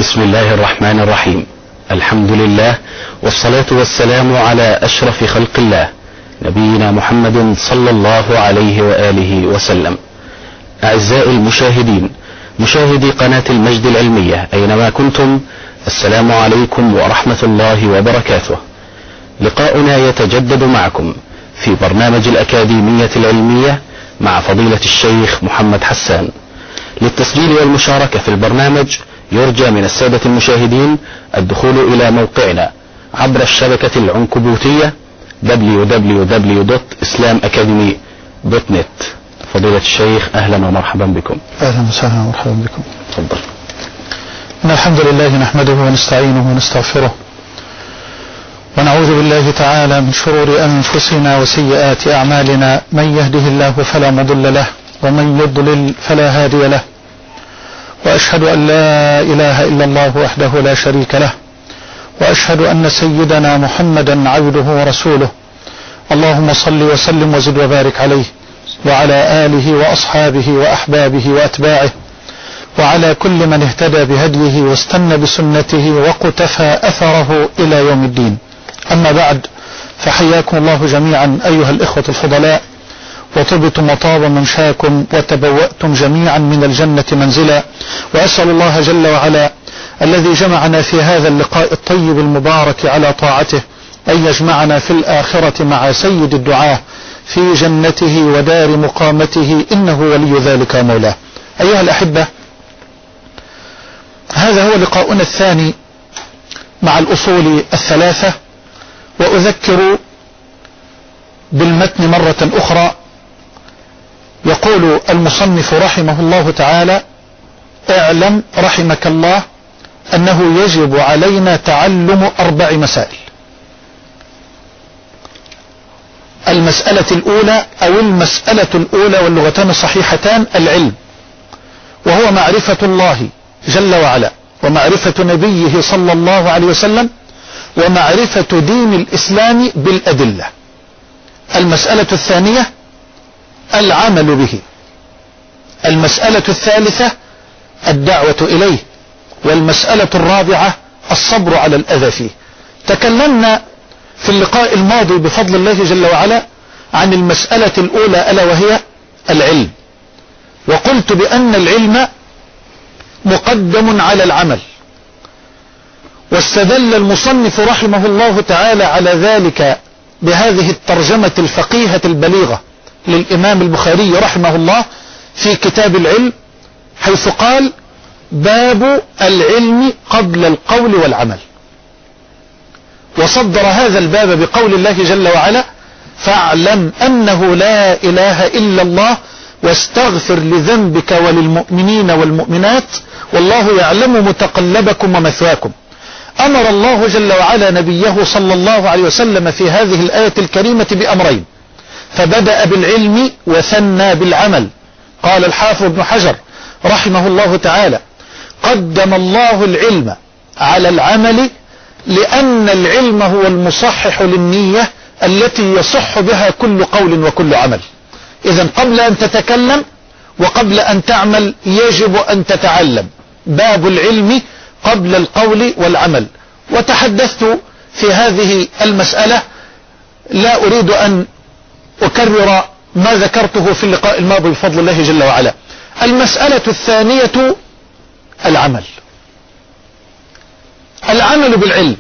بسم الله الرحمن الرحيم. الحمد لله والصلاة والسلام على أشرف خلق الله نبينا محمد صلى الله عليه وآله وسلم. أعزائي المشاهدين، مشاهدي قناة المجد العلمية أينما كنتم، السلام عليكم ورحمة الله وبركاته. لقاؤنا يتجدد معكم في برنامج الأكاديمية العلمية مع فضيلة الشيخ محمد حسان. للتسجيل والمشاركة في البرنامج يرجى من السادة المشاهدين الدخول إلى موقعنا عبر الشبكة العنكبوتية www.islamacademy.net. فضيلة الشيخ أهلا ومرحبا بكم. أهلا وسهلا ومرحبا بكم. تفضل. إن الحمد لله نحمده ونستعينه ونستغفره ونعوذ بالله تعالى من شرور أنفسنا وسيئات أعمالنا، من يهده الله فلا مضل له ومن يضلل فلا هادي له، وأشهد أن لا إله إلا الله وحده لا شريك له، وأشهد أن سيدنا محمدا عبده ورسوله. اللهم صل وسلم وزد وبارك عليه وعلى آله وأصحابه وأحبابه وأتباعه وعلى كل من اهتدى بهديه واستنى بسنته وقتفى أثره إلى يوم الدين. أما بعد، فحياكم الله جميعا أيها الإخوة الفضلاء، وطبتم وطاب ممشاكم وتبوأتم جميعا من الجنة منزلا، وأسأل الله جل وعلا الذي جمعنا في هذا اللقاء الطيب المبارك على طاعته أن يجمعنا في الآخرة مع سيد الدعاة في جنته ودار مقامته، إنه ولي ذلك مولاه. أيها الأحبة، هذا هو لقاؤنا الثاني مع الأصول الثلاثة، وأذكر بالمتن مرة أخرى. يقول المصنف رحمه الله تعالى: اعلم رحمك الله أنه يجب علينا تعلم 4 مسائل. المسألة الأولى أو المسألة الأولى واللغتان صحيحتان العلم، وهو معرفة الله جل وعلا ومعرفة نبيه صلى الله عليه وسلم ومعرفة دين الإسلام بالأدلة. المسألة الثانية العمل به. المسألة الثالثة الدعوة إليه. والمسألة الرابعة الصبر على الأذى فيه. تكلمنا في اللقاء الماضي بفضل الله جل وعلا عن المسألة الأولى ألا وهي العلم، وقلت بأن العلم مقدم على العمل، واستدل المصنف رحمه الله تعالى على ذلك بهذه الترجمة الفقيهة البليغة للإمام البخاري رحمه الله في كتاب العلم، حيث قال: باب العلم قبل القول والعمل. وصدر هذا الباب بقول الله جل وعلا: فاعلم أنه لا إله إلا الله واستغفر لذنبك وللمؤمنين والمؤمنات والله يعلم متقلبكم ومثواكم. أمر الله جل وعلا نبيه صلى الله عليه وسلم في هذه الآية الكريمة بأمرين، فبدأ بالعلم وثنى بالعمل. قال الحافظ ابن حجر رحمه الله تعالى: قدم الله العلم على العمل لأن العلم هو المصحح للنية التي يصح بها كل قول وكل عمل. إذن قبل أن تتكلم وقبل أن تعمل يجب أن تتعلم. باب العلم قبل القول والعمل. وتحدثت في هذه المسألة، لا أريد أن أكرر ما ذكرته في اللقاء الماضي بفضل الله جل وعلا. المسألة الثانية العمل. العمل بالعلم،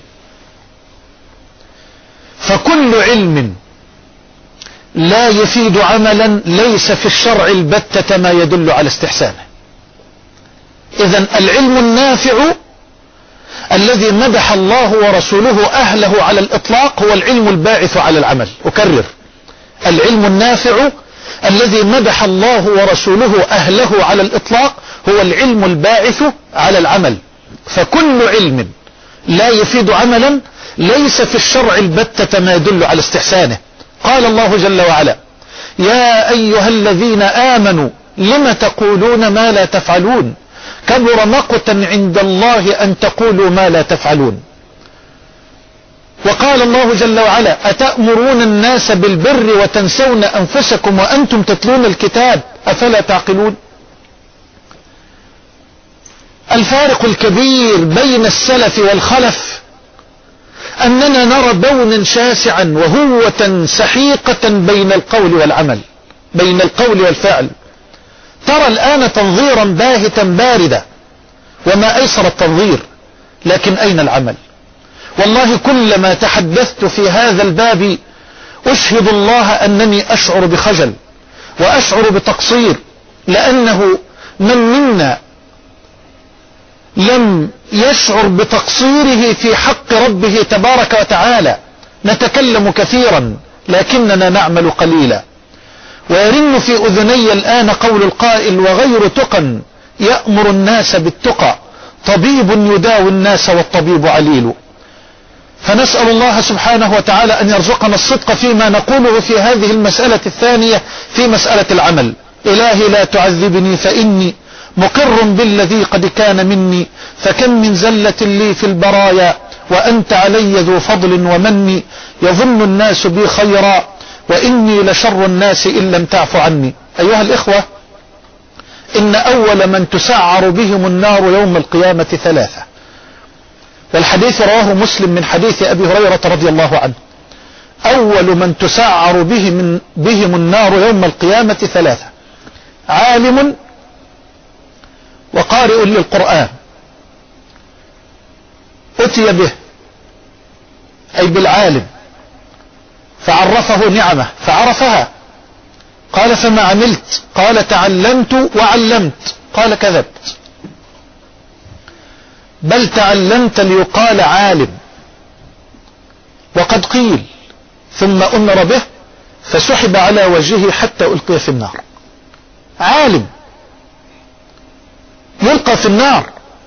فكل علم لا يفيد عملا ليس في الشرع البتة ما يدل على استحسانه. إذن العلم النافع الذي مدح الله ورسوله أهله على الإطلاق هو العلم الباعث على العمل. أكرر: العلم النافع الذي مدح الله ورسوله أهله على الإطلاق هو العلم الباعث على العمل. فكل علم لا يفيد عملا ليس في الشرع البتة ما يدل على استحسانه. قال الله جل وعلا: يا أيها الذين آمنوا لم تقولون ما لا تفعلون كبر مقتا عند الله أن تقولوا ما لا تفعلون. وقال الله جل وعلا: أتأمرون الناس بالبر وتنسون أنفسكم وأنتم تتلون الكتاب أفلا تعقلون. الفارق الكبير بين السلف والخلف أننا نرى بونا شاسعا وهوة سحيقة بين القول والعمل، بين القول والفعل. ترى الآن تنظيرا باهتا باردا، وما أيسر التنظير، لكن أين العمل؟ والله كلما تحدثت في هذا الباب أشهد الله أنني أشعر بخجل وأشعر بتقصير، لأنه من منا لم يشعر بتقصيره في حق ربه تبارك وتعالى؟ نتكلم كثيرا لكننا نعمل قليلا. ويرن في أذني الآن قول القائل: وغير تقى يأمر الناس بالتقى، طبيب يداوي الناس والطبيب عليل. فنسأل الله سبحانه وتعالى أن يرزقنا الصدق فيما نقوله في هذه المسألة الثانية، في مسألة العمل. إلهي لا تعذبني فإني مقر بالذي قد كان مني، فكم من زلة لي في البرايا وأنت علي ذو فضل ومن، يظن الناس بي خيرا وإني لشر الناس إن لم تعف عني. أيها الإخوة، إن أول من تسعر بهم النار يوم القيامة ثلاثة، والحديث رواه مسلم من حديث أبي هريرة رضي الله عنه. أول من تسعر بهم النار يوم القيامة ثلاثة: عالم وقارئ للقرآن أتي به، أي بالعالم، فعرفه نعمه فعرفها، قال: فما عملت؟ قال: تعلمت وعلمت. قال: كذبت، بل تعلمت ليقال عالم، وقد قيل. ثم أمر به فسحب على وجهه حتى ألقي في النار. عالم يلقى في النار،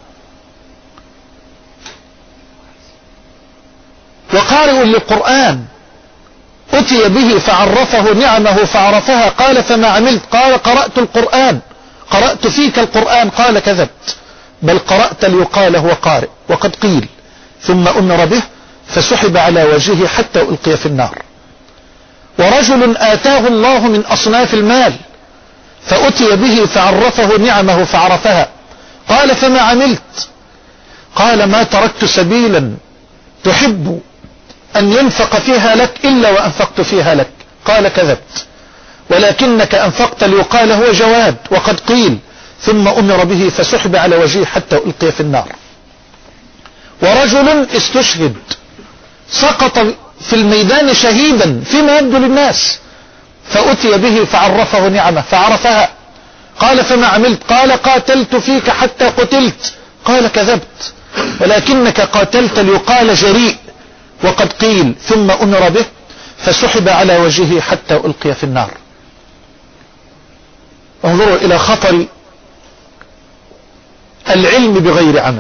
وقارئ للقرآن أتي به فعرفه نعمه فعرفها، قال: فما عملت؟ قال: قرأت القرآن، قرأت فيك القرآن. قال: كذبت، بل قرأت ليقال هو قارئ، وقد قيل. ثم أمر به فسحب على وجهه حتى ألقي في النار. ورجل آتاه الله من أصناف المال فأتي به فعرفه نعمه فعرفها، قال: فما عملت؟ قال: ما تركت سبيلا تحب أن ينفق فيها لك إلا وأنفقت فيها لك. قال: كذبت، ولكنك أنفقت ليقال هو جواد، وقد قيل. ثم أمر به فسحب على وجهه حتى ألقي في النار. ورجل استشهد، سقط في الميدان شهيدا فيما يبدو للناس، فأتي به فعرفه نعمه فعرفها، قال: فما عملت؟ قال: قاتلت فيك حتى قتلت. قال: كذبت، ولكنك قاتلت ليقال جريء، وقد قيل. ثم أمر به فسحب على وجهه حتى ألقي في النار. انظروا إلى خطر العلم بغير عمل.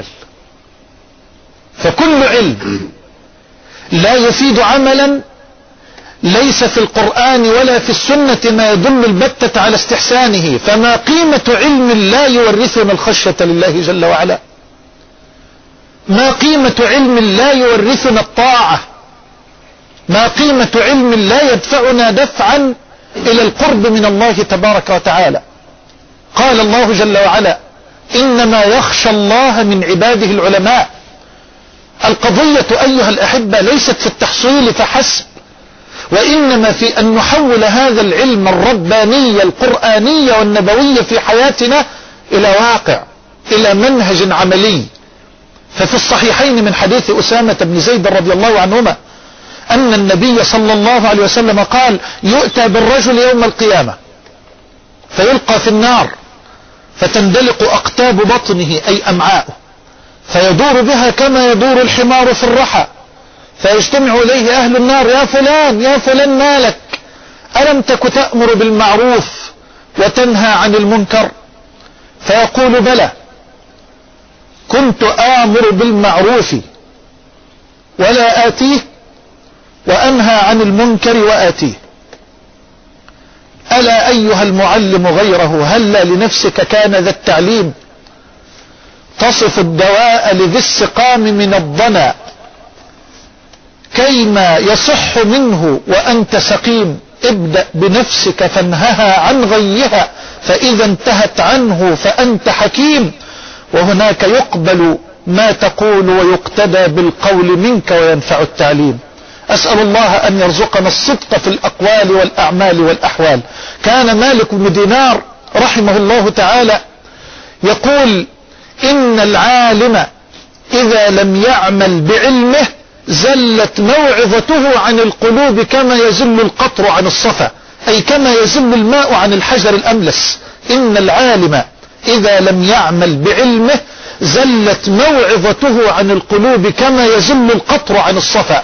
فكل علم لا يفيد عملا ليس في القرآن ولا في السنة ما يدل البتة على استحسانه. فما قيمة علم لا يورثنا الخشية لله جل وعلا؟ ما قيمة علم لا يورثنا الطاعة؟ ما قيمة علم لا يدفعنا دفعا إلى القرب من الله تبارك وتعالى؟ قال الله جل وعلا: إنما يخشى الله من عباده العلماء. القضية أيها الأحبة ليست في التحصيل فحسب، وإنما في أن نحول هذا العلم الرباني القرآني والنبوي في حياتنا إلى واقع، إلى منهج عملي. ففي الصحيحين من حديث أسامة بن زيد رضي الله عنهما أن النبي صلى الله عليه وسلم قال: يؤتى بالرجل يوم القيامة فيلقى في النار فتندلق أقتاب بطنه أي أمعاؤه، فيدور بها كما يدور الحمار في الرحى، فيجتمع إليه أهل النار: يا فلان يا فلان، مالك؟ ألم تك تأمر بالمعروف وتنهى عن المنكر؟ فيقول: بلى، كنت آمر بالمعروف ولا آتيه، وأنهى عن المنكر وآتيه. ألا أيها المعلم غيره هلا لنفسك كان ذا التعليم، تصف الدواء لذي السقام من الضنا، كيما يصح منه وأنت سقيم. ابدأ بنفسك فانهها عن غيها، فإذا انتهت عنه فأنت حكيم. وهناك يقبل ما تقول ويقتدى بالقول منك وينفع التعليم. أسأل الله أن يرزقنا الصدق في الأقوال والأعمال والأحوال. كان مالك بن دينار رحمه الله تعالى يقول: إن العالم إذا لم يعمل بعلمه زلت موعظته عن القلوب كما يزل القطر عن الصفا، أي كما يزل الماء عن الحجر الأملس. إن العالم إذا لم يعمل بعلمه زلت موعظته عن القلوب كما يزل القطر عن الصفا.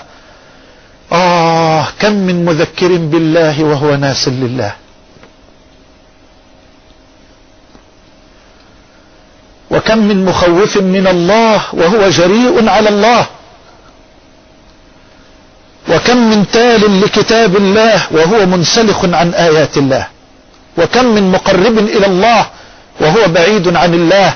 كم من مذكر بالله وهو ناس لله، وكم من مخوف من الله وهو جريء على الله، وكم من تال لكتاب الله وهو منسلخ عن آيات الله، وكم من مقرب إلى الله وهو بعيد عن الله.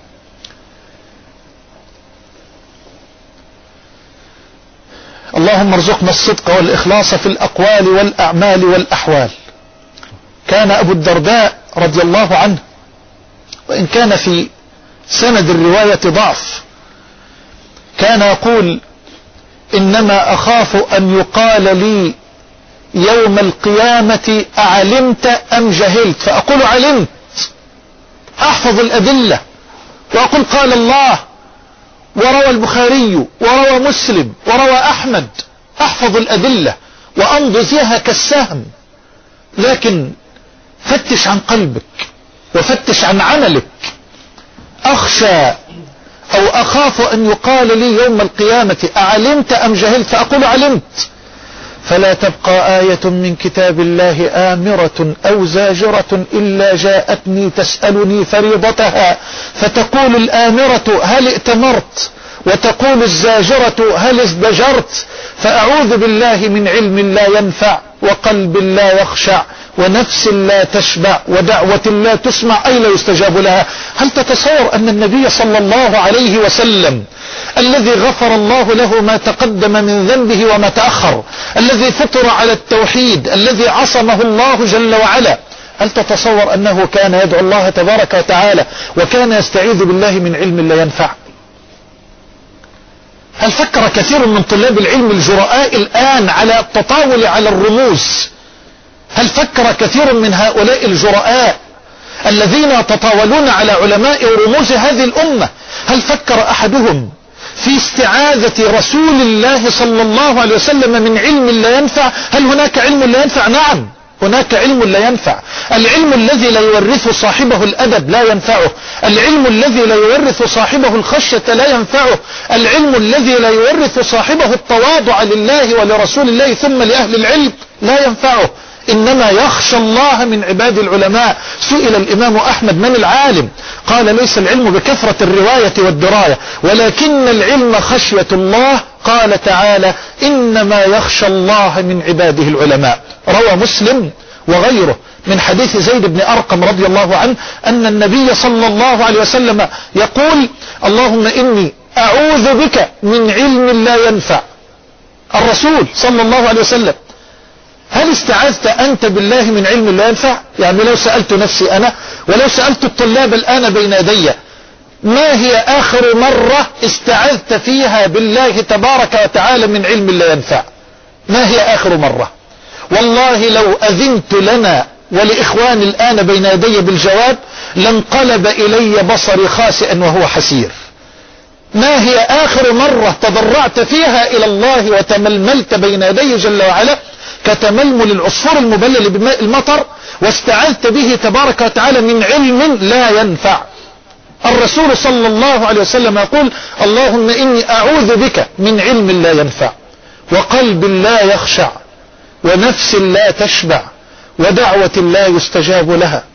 اللهم ارزقنا الصدق والإخلاص في الأقوال والأعمال والأحوال. كان أبو الدرداء رضي الله عنه، وإن كان في سند الرواية ضعف، كان يقول: إنما أخاف أن يقال لي يوم القيامة أعلمت أم جهلت، فأقول علمت، أحفظ الأدلة وأقول قال الله وروى البخاري وروى مسلم وروى أحمد، أحفظ الأدلة وأمضي فيها كالسهم. لكن فتش عن قلبك وفتش عن عملك. أخشى أو أخاف أن يقال لي يوم القيامة أعلمت أم جهلت، فأقول علمت، فلا تبقى آية من كتاب الله آمرة أو زاجرة إلا جاءتني تسألني فريضتها، فتقول الآمرة هل ائتمرت، وتقول الزاجرة هل ازدجرت. فأعوذ بالله من علم لا ينفع، وقلب لا يخشع، ونفس لا تشبع، ودعوة لا تسمع أي لا يستجاب لها. هل تتصور أن النبي صلى الله عليه وسلم الذي غفر الله له ما تقدم من ذنبه وما تأخر، الذي فطر على التوحيد، الذي عصمه الله جل وعلا، هل تتصور أنه كان يدعو الله تبارك وتعالى وكان يستعيذ بالله من علم لا ينفع؟ هل فكر كثير من طلاب العلم الجرآء الآن على التطاول على الرموز؟ هل فكر كثير من هؤلاء الجرآء الذين يتطاولون على علماء ورموز هذه الأمة، هل فكر أحدهم في استعاذة رسول الله صلى الله عليه وسلم من علم لا ينفع؟ هل هناك علم لا ينفع؟ نعم، هناك علم لا ينفع. العلم الذي لا يورث صاحبه الأدب لا ينفعه، العلم الذي لا يورث صاحبه الخشية لا ينفعه، العلم الذي لا يورث صاحبه التواضع لله ولرسول الله ثم لأهل العلم لا ينفعه. إنما يخشى الله من عباد العلماء. سئل الإمام أحمد: من العالم؟ قال: ليس العلم بكثرة الرواية والدراية، ولكن العلم خشية الله. قال تعالى: إنما يخشى الله من عباده العلماء. روى مسلم وغيره من حديث زيد بن أرقم رضي الله عنه أن النبي صلى الله عليه وسلم يقول: اللهم إني أعوذ بك من علم لا ينفع. الرسول صلى الله عليه وسلم: هل استعاذت أنت بالله من علم لا ينفع؟ يعني لو سألت نفسي أنا ولو سألت الطلاب الآن بين يدي، ما هي آخر مرة استعذت فيها بالله تبارك وتعالى من علم لا ينفع؟ ما هي آخر مرة؟ والله لو أذنت لنا ولإخواني الآن بين يدي بالجواب لانقلب إلي بصري خاسئا وهو حسير. ما هي آخر مرة تضرعت فيها إلى الله وتململت بين يدي جل وعلا كتململ العصفور المبلل بماء المطر واستعذت به تبارك وتعالى من علم لا ينفع؟ الرسول صلى الله عليه وسلم يقول: اللهم إني أعوذ بك من علم لا ينفع، وقلب لا يخشع، ونفس لا تشبع، ودعوة لا يستجاب لها.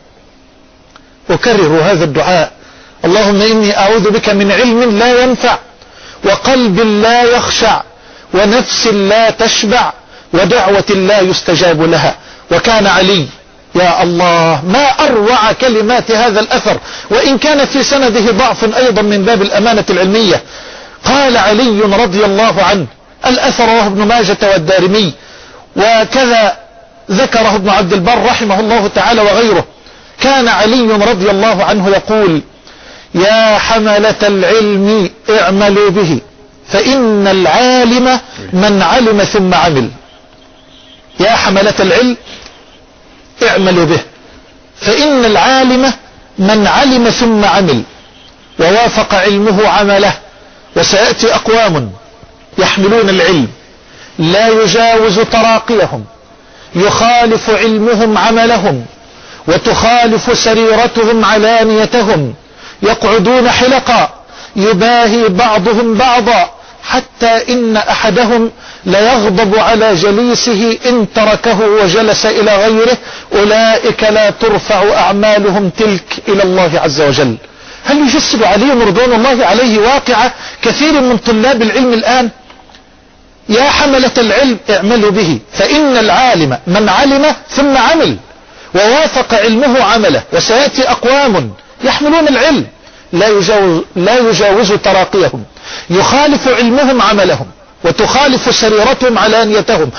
أكرر هذا الدعاء: اللهم إني أعوذ بك من علم لا ينفع، وقلب لا يخشع، ونفس لا تشبع، ودعوة لا يستجاب لها. وكان علي، يا الله ما أروع كلمات هذا الأثر، وإن كان في سنده ضعف أيضا من باب الأمانة العلمية. قال علي رضي الله عنه، الأثر رواه ابن ماجة والدارمي، وكذا ذكره ابن عبد البر رحمه الله تعالى وغيره. كان علي رضي الله عنه يقول: يا حملة العلم اعملوا به فإن العالم من علم ثم عمل. يا حملة العلم اعملوا به فإن العالم من علم ثم عمل ووافق علمه عمله. وسيأتي أقوام يحملون العلم لا يجاوز تراقيهم، يخالف علمهم عملهم، وتخالف سريرتهم علانيتهم، يقعدون حلقا يباهي بعضهم بعضا، حتى إن أحدهم ليغضب على جليسه إن تركه وجلس إلى غيره. أولئك لا ترفع أعمالهم تلك إلى الله عز وجل. هل يجسد علي رضوان الله عليه واقع كثير من طلاب العلم الآن؟ يا حملة العلم اعملوا به فإن العالم من علم ثم عمل ووافق علمه عمله. وسيأتي أقوام يحملون العلم لا يجاوز تراقيهم، يخالف علمهم عملهم، وتخالف سريرتهم علانيتهم،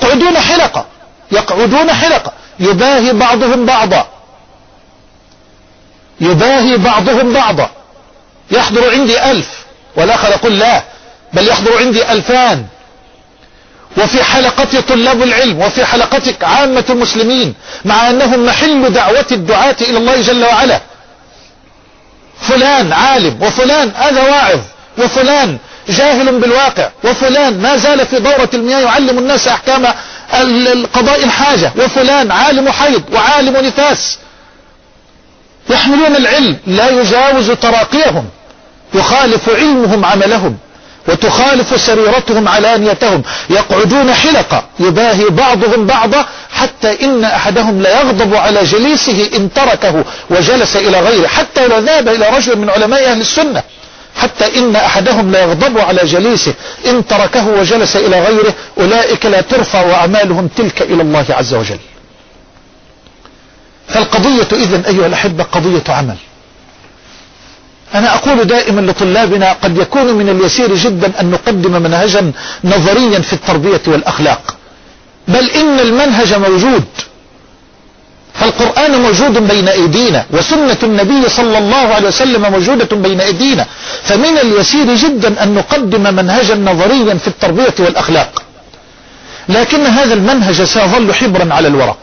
يقعدون حلقة يباهي بعضهم بعضا. يحضر عندي 1000 والآخر يقول لا بل يحضر عندي 2000. وفي حلقتي طلاب العلم وفي حلقتك عامة المسلمين، مع أنهم محل دعوة الدعاة إلى الله جل وعلا. فلان عالم، وفلان هذا واعظ، وفلان جاهل بالواقع، وفلان ما زال في دورة المياه يعلم الناس أحكام القضاء الحاجة، وفلان عالم حيض وعالم نفاس. يحملون العلم لا يجاوز تراقيهم، يخالف علمهم عملهم، وتخالف سريرتهم علانيتهم، يقعدون حلقة يباهي بعضهم بعضا، حتى إن أحدهم لا يغضب على جليسه إن تركه وجلس إلى غيره، حتى لو ذهب إلى رجل من علماء أهل السنة، حتى إن أحدهم لا يغضب على جليسه إن تركه وجلس إلى غيره. أولئك لا ترفع أعمالهم تلك إلى الله عز وجل. فالقضية إذن أيها الأحبة قضية عمل. أنا أقول دائما لطلابنا قد يكون من اليسير جدا أن نقدم منهجا نظريا في التربية والأخلاق، بل إن المنهج موجود، فالقرآن موجود بين أيدينا، وسنة النبي صلى الله عليه وسلم موجودة بين أيدينا، فمن اليسير جدا أن نقدم منهجا نظريا في التربية والأخلاق. لكن هذا المنهج سيظل حبرا على الورق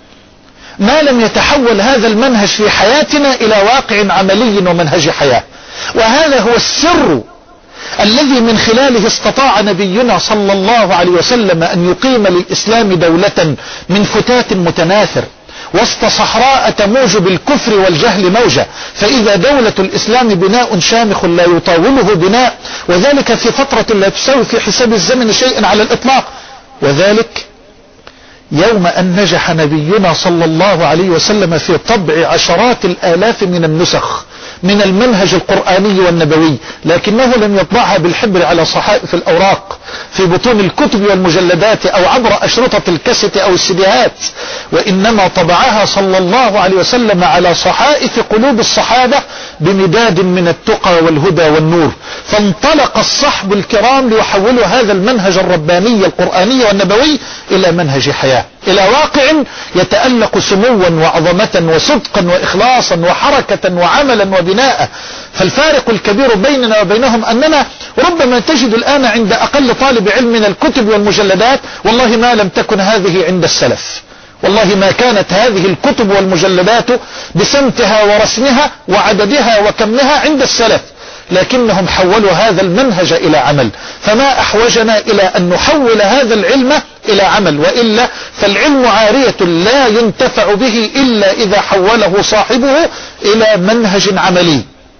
ما لم يتحول هذا المنهج في حياتنا إلى واقع عملي ومنهج حياة. وهذا هو السر الذي من خلاله استطاع نبينا صلى الله عليه وسلم أن يقيم للإسلام دولة من فتات متناثر وسط صحراء تموج بالكفر والجهل موجة. فإذا دولة الإسلام بناء شامخ لا يطاوله بناء، وذلك في فترة لا تساوي في حساب الزمن شيئا على الإطلاق. وذلك يوم أن نجح نبينا صلى الله عليه وسلم في طبع عشرات الآلاف من النسخ من المنهج القرآني والنبوي، لكنه لم يطبعها بالحبر على صحائف الأوراق في بطون الكتب والمجلدات أو عبر أشرطة الكاسيت أو السيديهات، وإنما طبعها صلى الله عليه وسلم على صحائف قلوب الصحابة بمداد من التقى والهدى والنور. فانطلق الصحب الكرام ليحولوا هذا المنهج الرباني القرآني والنبوي إلى منهج حياة، إلى واقع يتألق سموا وعظمة وصدقا وإخلاصا وحركة وعملا وبناء. فالفارق الكبير بيننا وبينهم أننا ربما تجد الآن عند أقل طالب علم من الكتب والمجلدات، والله ما لم تكن هذه عند السلف، والله ما كانت هذه الكتب والمجلدات بسمتها ورسمها وعددها وكمها عند السلف، لكنهم حولوا هذا المنهج إلى عمل. فما أحوجنا إلى أن نحول هذا العلم إلى عمل، وإلا فالعلم عارية لا ينتفع به إلا إذا حوله صاحبه إلى منهج عملي.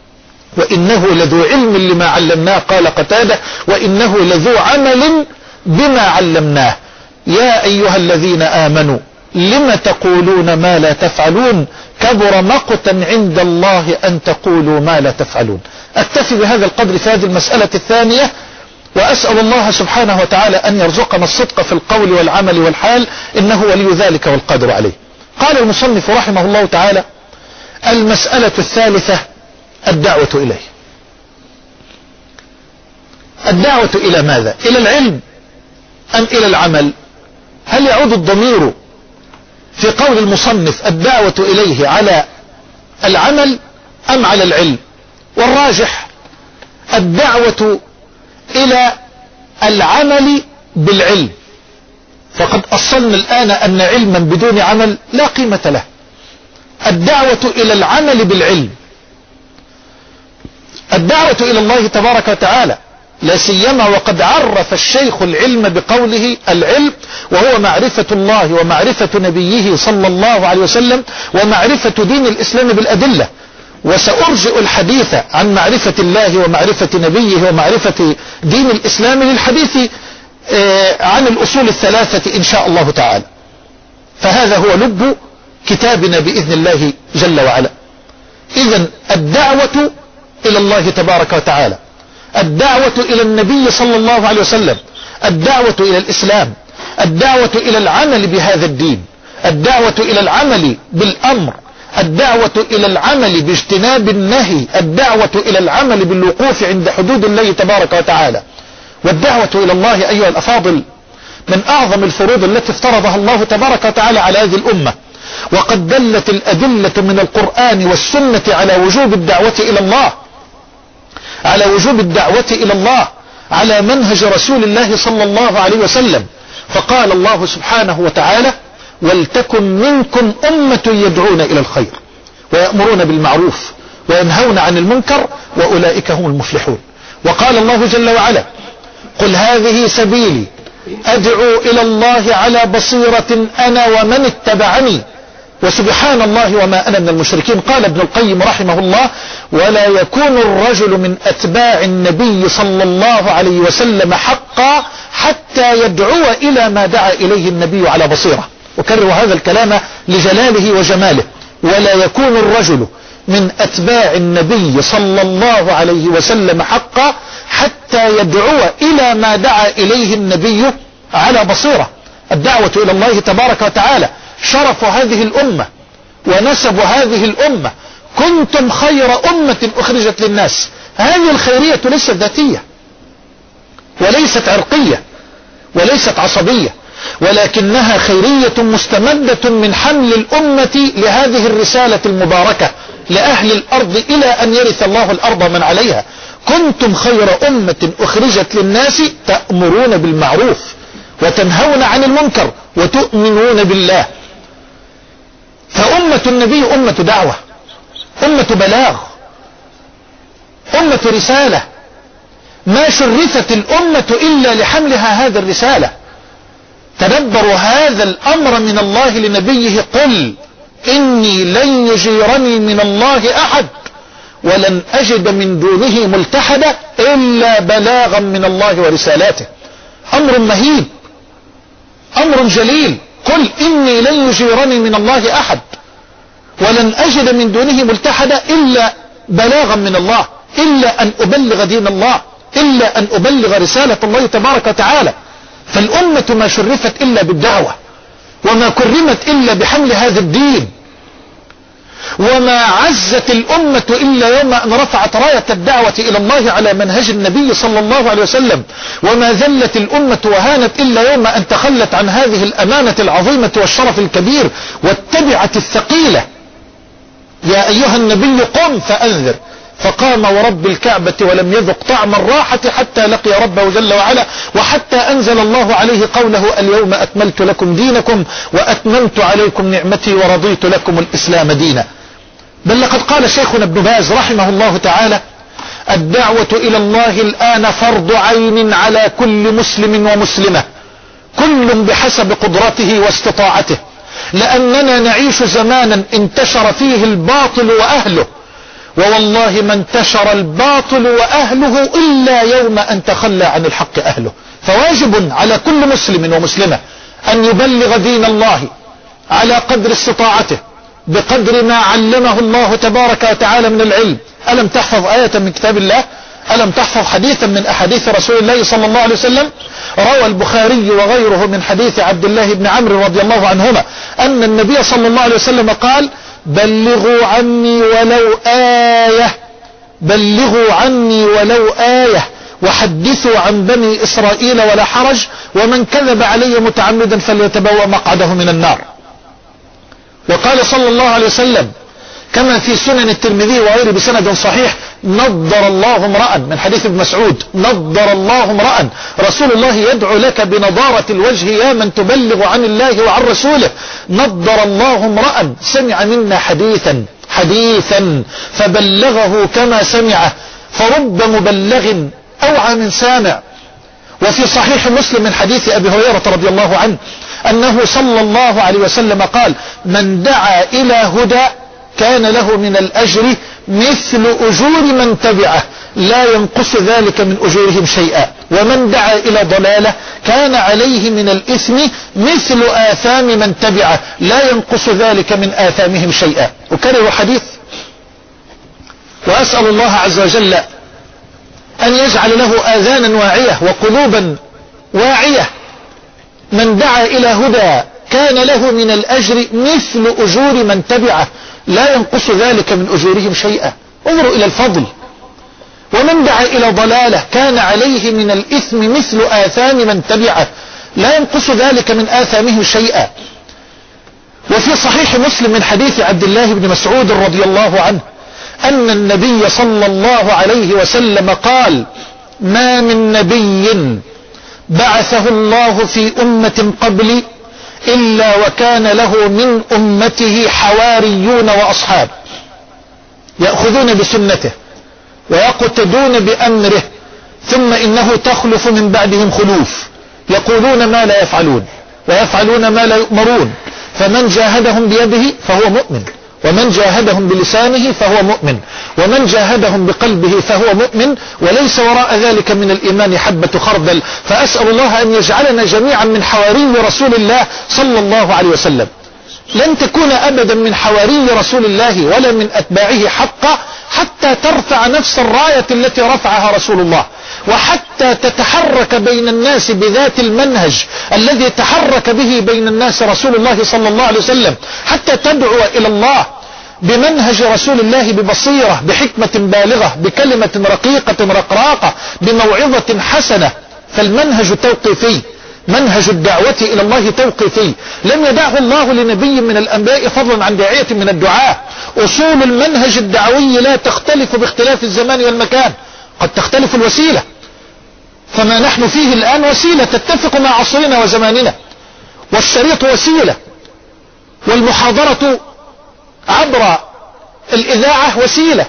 وإنه لذو علم لما علمناه، قال قتادة، وإنه لذو عمل بما علمناه. يا أيها الذين آمنوا لم تقولون ما لا تفعلون كبر مقتا عند الله أن تقولوا ما لا تفعلون. أكتفي بهذا القدر في هذه المسألة الثانية، وأسأل الله سبحانه وتعالى أن يرزقنا الصدق في القول والعمل والحال، إنه ولي ذلك والقادر عليه. قال المصنف رحمه الله تعالى: المسألة الثالثة الدعوة إليه. الدعوة إلى ماذا؟ إلى العلم أم إلى العمل؟ هل يعود الضمير في قول المصنف الدعوة إليه على العمل أم على العلم؟ والراجح الدعوة إلى العمل بالعلم، فقد أصلنا الآن أن علما بدون عمل لا قيمة له. الدعوة إلى العمل بالعلم، الدعوة إلى الله تبارك وتعالى، لا سيما وقد عرف الشيخ العلم بقوله العلم وهو معرفة الله ومعرفة نبيه صلى الله عليه وسلم ومعرفة دين الإسلام بالأدلة. وسأرجئ الحديث عن معرفة الله ومعرفة نبيه ومعرفة دين الإسلام للحديث عن الأصول الثلاثة إن شاء الله تعالى. فهذا هو لب كتابنا بإذن الله جل وعلا. إذن الدعوة إلى الله تبارك وتعالى، الدعوة إلى النبي صلى الله عليه وسلم، الدعوة إلى الإسلام، الدعوة إلى العمل بهذا الدين، الدعوة إلى العمل بالأمر، الدعوة إلى العمل باجتناب النهي، الدعوة إلى العمل بالوقوف عند حدود الله تبارك وتعالى. والدعوة إلى الله أيها الأفاضل من أعظم الفروض التي افترضها الله تبارك وتعالى على هذه الأمة، وقد دلت الأدلة من القرآن والسنة على وجوب الدعوة إلى الله، على وجوب الدعوة إلى الله على منهج رسول الله صلى الله عليه وسلم. فقال الله سبحانه وتعالى: ولتكن منكم أمة يدعون إلى الخير ويأمرون بالمعروف وينهون عن المنكر وأولئك هم المفلحون. وقال الله جل وعلا: قل هذه سبيلي أدعو إلى الله على بصيرة أنا ومن اتبعني وسبحان الله وما أنا من المشركين. قال ابن القيم رحمه الله: ولا يكون الرجل من أتباع النبي صلى الله عليه وسلم حقا حتى يدعو إلى ما دعا إليه النبي على بصيرة. وكرر هذا الكلام لجلاله وجماله: ولا يكون الرجل من أتباع النبي صلى الله عليه وسلم حقا حتى يدعو إلى ما دعا إليه النبي على بصيرة. الدعوة إلى الله تبارك وتعالى شرف هذه الأمة ونسب هذه الأمة. كنتم خير أمة أخرجت للناس. هذه الخيرية ليست ذاتية وليست عرقية وليست عصبية، ولكنها خيرية مستمدة من حمل الأمة لهذه الرسالة المباركة لأهل الأرض إلى أن يرث الله الأرض من عليها. كنتم خير أمة أخرجت للناس تأمرون بالمعروف وتنهون عن المنكر وتؤمنون بالله. فأمة النبي أمة دعوة، أمة بلاغ، أمة رسالة. ما شرفت الأمة إلا لحملها هذا الرسالة. تدبروا هذا الأمر من الله لنبيه: قل إني لن يجيرني من الله أحد ولن أجد من دونه ملتحدا إلا بلاغا من الله ورسالاته. أمر مهيب، أمر جليل. قل إني لن يجيرني من الله أحد ولن أجد من دونه ملتحدا إلا بلاغا من الله، إلا أن أبلغ دين الله، إلا أن أبلغ رسالة الله تبارك وتعالى. فالأمة ما شرفت إلا بالدعوة، وما كرمت إلا بحمل هذا الدين، وما عزت الأمة إلا يوم أن رفعت راية الدعوة إلى الله على منهج النبي صلى الله عليه وسلم، وما ذلت الأمة وهانت إلا يوم أن تخلت عن هذه الأمانة العظيمة والشرف الكبير واتبعت الثقيلة. يا أيها النبي قم فأنذر، فقام ورب الكعبة ولم يذق طعم الراحة حتى لقي ربه جل وعلا، وحتى أنزل الله عليه قوله: اليوم أكملت لكم دينكم وأتممت عليكم نعمتي ورضيت لكم الإسلام دينا. بل لقد قال شيخنا ابن باز رحمه الله تعالى: الدعوة إلى الله الآن فرض عين على كل مسلم ومسلمة، كل بحسب قدرته واستطاعته، لأننا نعيش زمانا انتشر فيه الباطل وأهله، ووالله ما انتشر الباطل وأهله إلا يوم أن تخلى عن الحق أهله. فواجب على كل مسلم ومسلمة أن يبلغ دين الله على قدر استطاعته بقدر ما علمه الله تبارك وتعالى من العلم. ألم تحفظ آية من كتاب الله؟ ألم تحفظ حديثا من أحاديث رسول الله صلى الله عليه وسلم؟ روى البخاري وغيره من حديث عبد الله بن عمرو رضي الله عنهما أن النبي صلى الله عليه وسلم قال: بلغوا عني ولو آية، بلغوا عني ولو آية، وحدثوا عن بني إسرائيل ولا حرج، ومن كذب علي متعمدا فليتبوأ مقعده من النار. وقال صلى الله عليه وسلم كما في سنن الترمذي وغيره بسند صحيح: نضر الله امرأ، من حديث ابن مسعود نضر الله امرأ، رسول الله يدعو لك بنضارة الوجه يا من تبلغ عن الله وعن رسوله، نضر الله امرأ سمع منا حديثا فبلغه كما سمعه، فرب مبلغ أوعى من سامع. وفي صحيح مسلم من حديث أبي هريرة رضي الله عنه أنه صلى الله عليه وسلم قال: من دعا إلى هدى كان له من الأجر مثل أجور من تبعه لا ينقص ذلك من أجورهم شيئا، ومن دعا إلى ضلالة كان عليه من الإثم مثل آثام من تبعه لا ينقص ذلك من آثامهم شيئا. أكرر حديث وأسأل الله عز وجل أن يجعل له آذانا واعية وقلوبا واعية: من دعا إلى هدى كان له من الأجر مثل أجور من تبعه لا ينقص ذلك من أجورهم شيئا. انظروا إلى الفضل. ومن دعا إلى ضلالة كان عليه من الإثم مثل آثام من تبعه لا ينقص ذلك من آثامهم شيئا. وفي صحيح مسلم من حديث عبد الله بن مسعود رضي الله عنه أن النبي صلى الله عليه وسلم قال: ما من نبي بعثه الله في أمة قبلي إلا وكان له من أمته حواريون وأصحاب يأخذون بسنته ويقتدون بأمره، ثم إنه تخلف من بعدهم خلوف يقولون ما لا يفعلون ويفعلون ما لا يؤمرون، فمن جاهدهم بيده فهو مؤمن، ومن جاهدهم بلسانه فهو مؤمن، ومن جاهدهم بقلبه فهو مؤمن، وليس وراء ذلك من الإيمان حبة خردل. فأسأل الله أن يجعلنا جميعا من حواري رسول الله صلى الله عليه وسلم. لن تكون أبدا من حواري رسول الله ولا من أتباعه حقا حتى ترفع نفس الراية التي رفعها رسول الله، وحتى تتحرك بين الناس بذات المنهج الذي تحرك به بين الناس رسول الله صلى الله عليه وسلم، حتى تدعو إلى الله بمنهج رسول الله ببصيرة بحكمة بالغة بكلمة رقيقة رقراقة بموعظة حسنة. فالمنهج توقيفي، منهج الدعوة إلى الله توقيفي، لم يدعه الله لنبي من الأنبياء فضلا عن داعية من الدعاة. أصول المنهج الدعوي لا تختلف باختلاف الزمان والمكان، قد تختلف الوسيلة، فما نحن فيه الآن وسيلة تتفق مع عصرنا وزماننا، والشريط وسيلة، والمحاضرة عبر الإذاعة وسيلة،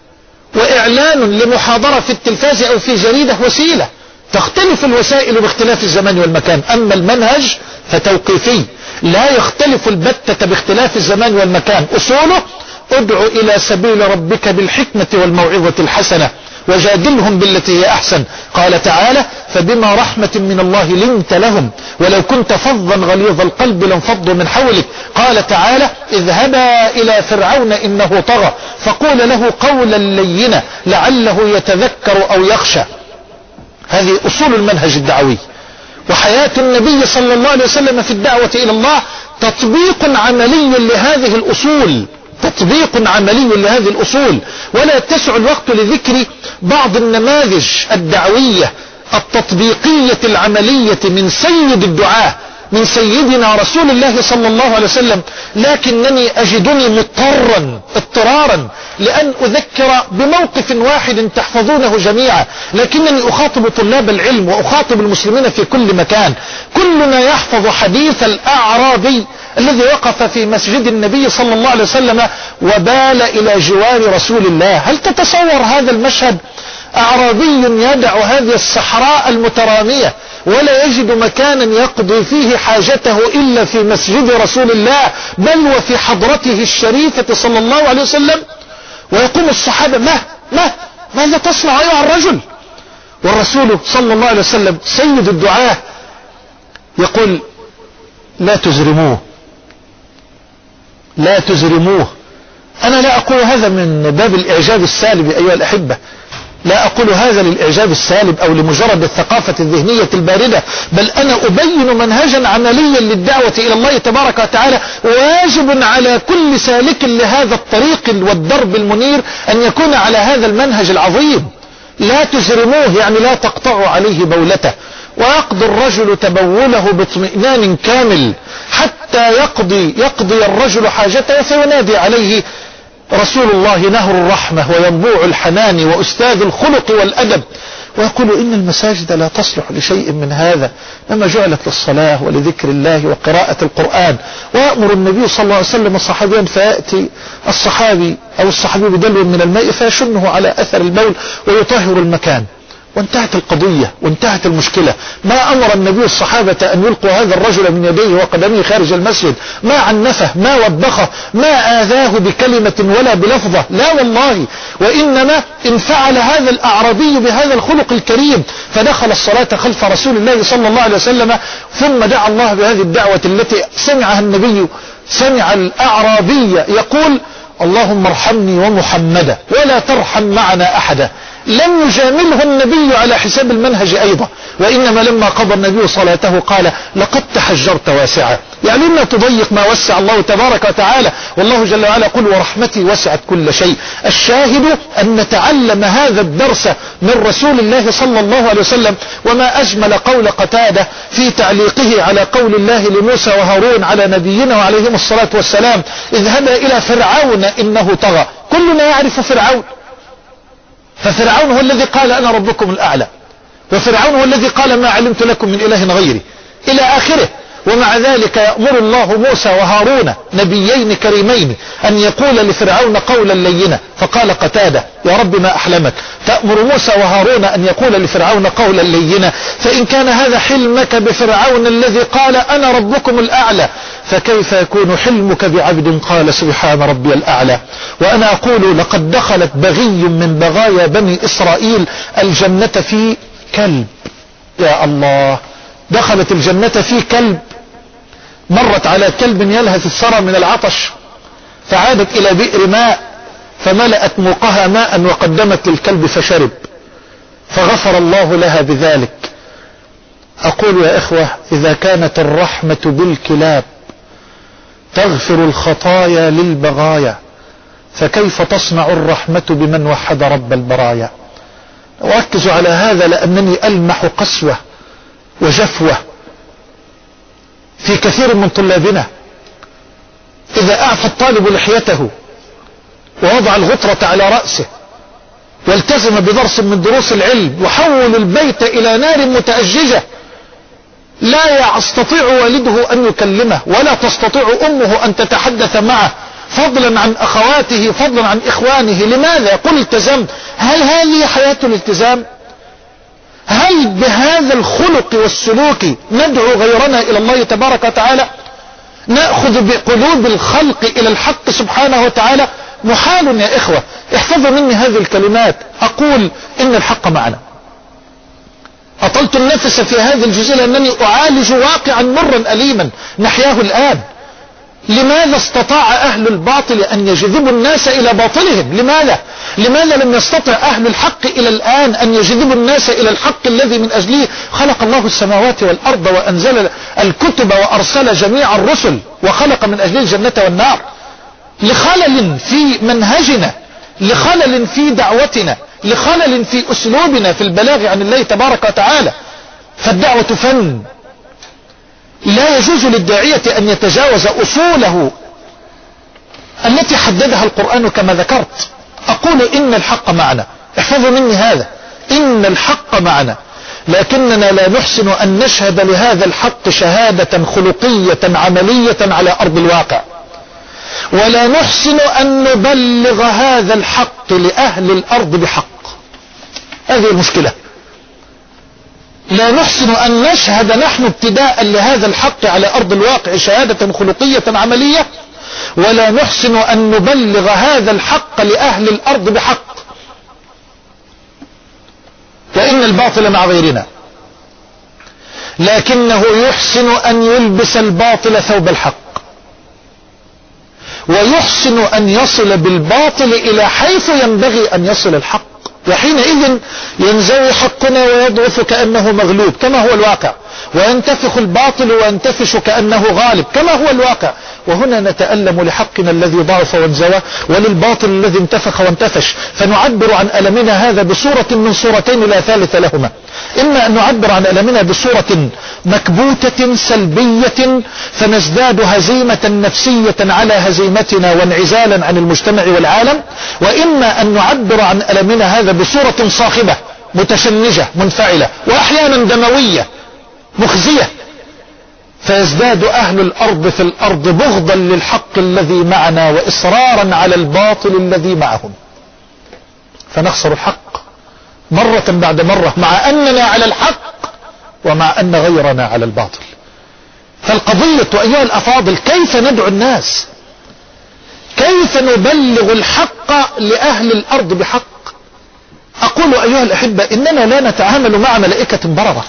وإعلان لمحاضرة في التلفاز أو في جريدة وسيلة. تختلف الوسائل باختلاف الزمان والمكان، أما المنهج فتوقيفي لا يختلف البتة باختلاف الزمان والمكان. أصوله: ادعو إلى سبيل ربك بالحكمة والموعظة الحسنة وجادلهم بالتي هي أحسن. قال تعالى: فبما رحمة من الله لنت لهم ولو كنت فظا غليظ القلب لانفضوا من حولك. قال تعالى: اذهبا إلى فرعون إنه طغى فقول له قولا لينا لعله يتذكر أو يخشى. هذه أصول المنهج الدعوي. وحياة النبي صلى الله عليه وسلم في الدعوة إلى الله تطبيق عملي لهذه الأصول، تطبيق عملي لهذه الأصول. ولا يتسع الوقت لذكر بعض النماذج الدعوية التطبيقية العملية من سيد الدعاة، من سيدنا رسول الله صلى الله عليه وسلم، لكنني أجدني اضطرارا لأن أذكر بموقف واحد تحفظونه جميعا، لكنني أخاطب طلاب العلم وأخاطب المسلمين في كل مكان. كلنا يحفظ حديث الأعرابي الذي وقف في مسجد النبي صلى الله عليه وسلم وبال إلى جوار رسول الله. هل تتصور هذا المشهد؟ أعرابي يدع هذه الصحراء المترامية ولا يجد مكانا يقضي فيه حاجته إلا في مسجد رسول الله، بل وفي حضرته الشريفة صلى الله عليه وسلم، ويقوم الصحابة: ماذا تصنع أيها الرجل؟ والرسول صلى الله عليه وسلم سيد الدعاة يقول: لا تزرموه. أنا لا أقول هذا من باب الإعجاب السالب أيها الأحبة، لا أقول هذا للإعجاب السالب أو لمجرد الثقافة الذهنية الباردة، بل أنا أبين منهجا عمليا للدعوة إلى الله تبارك وتعالى، واجب على كل سالك لهذا الطريق والدرب المنير أن يكون على هذا المنهج العظيم. لا تزرموه يعني لا تقطعوا عليه بولته، ويقضي الرجل تبوله باطمئنان كامل حتى يقضي الرجل حاجته فينادي عليه رسول الله نهر الرحمة وينبوع الحنان وأستاذ الخلق والأدب، ويقول إن المساجد لا تصلح لشيء من هذا، إنما جعلت للصلاة ولذكر الله وقراءة القرآن. ويأمر النبي صلى الله عليه وسلم الصحابيا، فيأتي الصحابي أو الصحابي بدلو من الماء فيشنه على أثر البول ويطهر المكان، وانتهت القضية وانتهت المشكلة. ما أمر النبي الصحابة أن يلقوا هذا الرجل من يديه وقدميه خارج المسجد، ما عنفه، ما وبخه، ما آذاه بكلمة ولا بلفظة، لا والله، وإنما إن فعل هذا الأعرابي بهذا الخلق الكريم فدخل الصلاة خلف رسول الله صلى الله عليه وسلم، ثم دعا الله بهذه الدعوة التي سمعها النبي، سمع الأعرابي يقول: اللهم ارحمني ومحمدا ولا ترحم معنا أحدا. لم يجامله النبي على حساب المنهج أيضا، وإنما لما قضى النبي صلاته قال: لقد تحجرت واسعا، يعني لا تضيق ما وسع الله تبارك وتعالى، والله جل وعلا قل ورحمتي وسعت كل شيء. الشاهد أن نتعلم هذا الدرس من رسول الله صلى الله عليه وسلم. وما أجمل قول قتادة في تعليقه على قول الله لموسى وهارون على نبينا وعليهم الصلاة والسلام: اذهبا إلى فرعون إنه طغى. كلنا يعرف فرعون، ففرعون هو الذي قال أنا ربكم الأعلى، وفرعون هو الذي قال ما علمت لكم من إله غيري إلى آخره. ومع ذلك يأمر الله موسى وهارون نبيين كريمين أن يقول لفرعون قولا لينا، فقال قتادة: يا رب ما أحلمك، تأمر موسى وهارون أن يقول لفرعون قولا لينا، فإن كان هذا حلمك بفرعون الذي قال أنا ربكم الأعلى، فكيف يكون حلمك بعبد قال سبحان ربي الأعلى؟ وأنا أقول: لقد دخلت بغي من بغايا بني إسرائيل الجنة في كلب. يا الله، دخلت الجنة في كلب، مرت على كلب يلهث الثرى من العطش، فعادت إلى بئر ماء فملأت موقها ماء وقدمت للكلب فشرب، فغفر الله لها بذلك. أقول يا إخوة: إذا كانت الرحمة بالكلاب تغفر الخطايا للبغايا، فكيف تصنع الرحمة بمن وحد رب البرايا؟ أركز على هذا لأنني ألمح قسوة وجفوة في كثير من طلابنا. إذا أعفى الطالب لحيته ووضع الغطرة على رأسه والتزم بدرس من دروس العلم وحول البيت إلى نار متأججة، لا يستطيع والده أن يكلمه ولا تستطيع أمه أن تتحدث معه، فضلا عن أخواته، فضلا عن إخوانه. لماذا؟ قل التزمت. هل هذه حياة الالتزام؟ هل بهذا الخلق والسلوك ندعو غيرنا إلى الله تبارك وتعالى؟ نأخذ بقلوب الخلق إلى الحق سبحانه وتعالى؟ محال يا إخوة. احفظوا مني هذه الكلمات. أقول إن الحق معنا. أطلت النفس في هذه الجزئية لأنني أعالج واقعا مرا أليما نحياه الآن. لماذا استطاع أهل الباطل أن يجذبوا الناس إلى باطلهم؟ لماذا لم يستطع أهل الحق إلى الآن أن يجذبوا الناس إلى الحق الذي من أجله خلق الله السماوات والأرض وأنزل الكتب وأرسل جميع الرسل وخلق من أجله الجنة والنار؟ لخلل في منهجنا، لخلل في دعوتنا، لخلل في أسلوبنا في البلاغ عن الله تبارك وتعالى. فالدعوة فن، لا يجوز للداعية أن يتجاوز أصوله التي حددها القرآن كما ذكرت. أقول إن الحق معنا. احفظوا مني هذا، إن الحق معنا، لكننا لا نحسن أن نشهد لهذا الحق شهادة خلقية عملية على أرض الواقع، ولا نحسن أن نبلغ هذا الحق لأهل الأرض بحق. هذه المشكلة. لا نحسن أن نشهد نحن ابتداء لهذا الحق على أرض الواقع شهادة خلقية عملية، ولا نحسن أن نبلغ هذا الحق لأهل الأرض بحق. وإن الباطل مع غيرنا، لكنه يحسن أن يلبس الباطل ثوب الحق، ويحسن أن يصل بالباطل إلى حيث ينبغي أن يصل الحق، وحينئذ ينزوي حقنا ويضعف كأنه مغلوب كما هو الواقع. وينتفخ الباطل وينتفش كأنه غالب كما هو الواقع. وهنا نتألم لحقنا الذي ضعف وانزوى وللباطل الذي انتفخ وانتفش، فنعبر عن ألمنا هذا بصورة من صورتين لا ثالث لهما. إما أن نعبر عن ألمنا بصورة مكبوتة سلبية فنزداد هزيمة نفسية على هزيمتنا وانعزالا عن المجتمع والعالم، وإما أن نعبر عن ألمنا هذا بصورة صاخبة متشنجة منفعلة وأحيانا دموية مخزية، فيزداد أهل الأرض في الأرض بغضا للحق الذي معنا وإصرارا على الباطل الذي معهم، فنخسر الحق مرة بعد مرة مع أننا على الحق ومع أن غيرنا على الباطل. فالقضية أيها الأفاضل كيف ندعو الناس، كيف نبلغ الحق لأهل الأرض بحق. أقول أيها الأحبة إننا لا نتعامل مع ملائكة بررة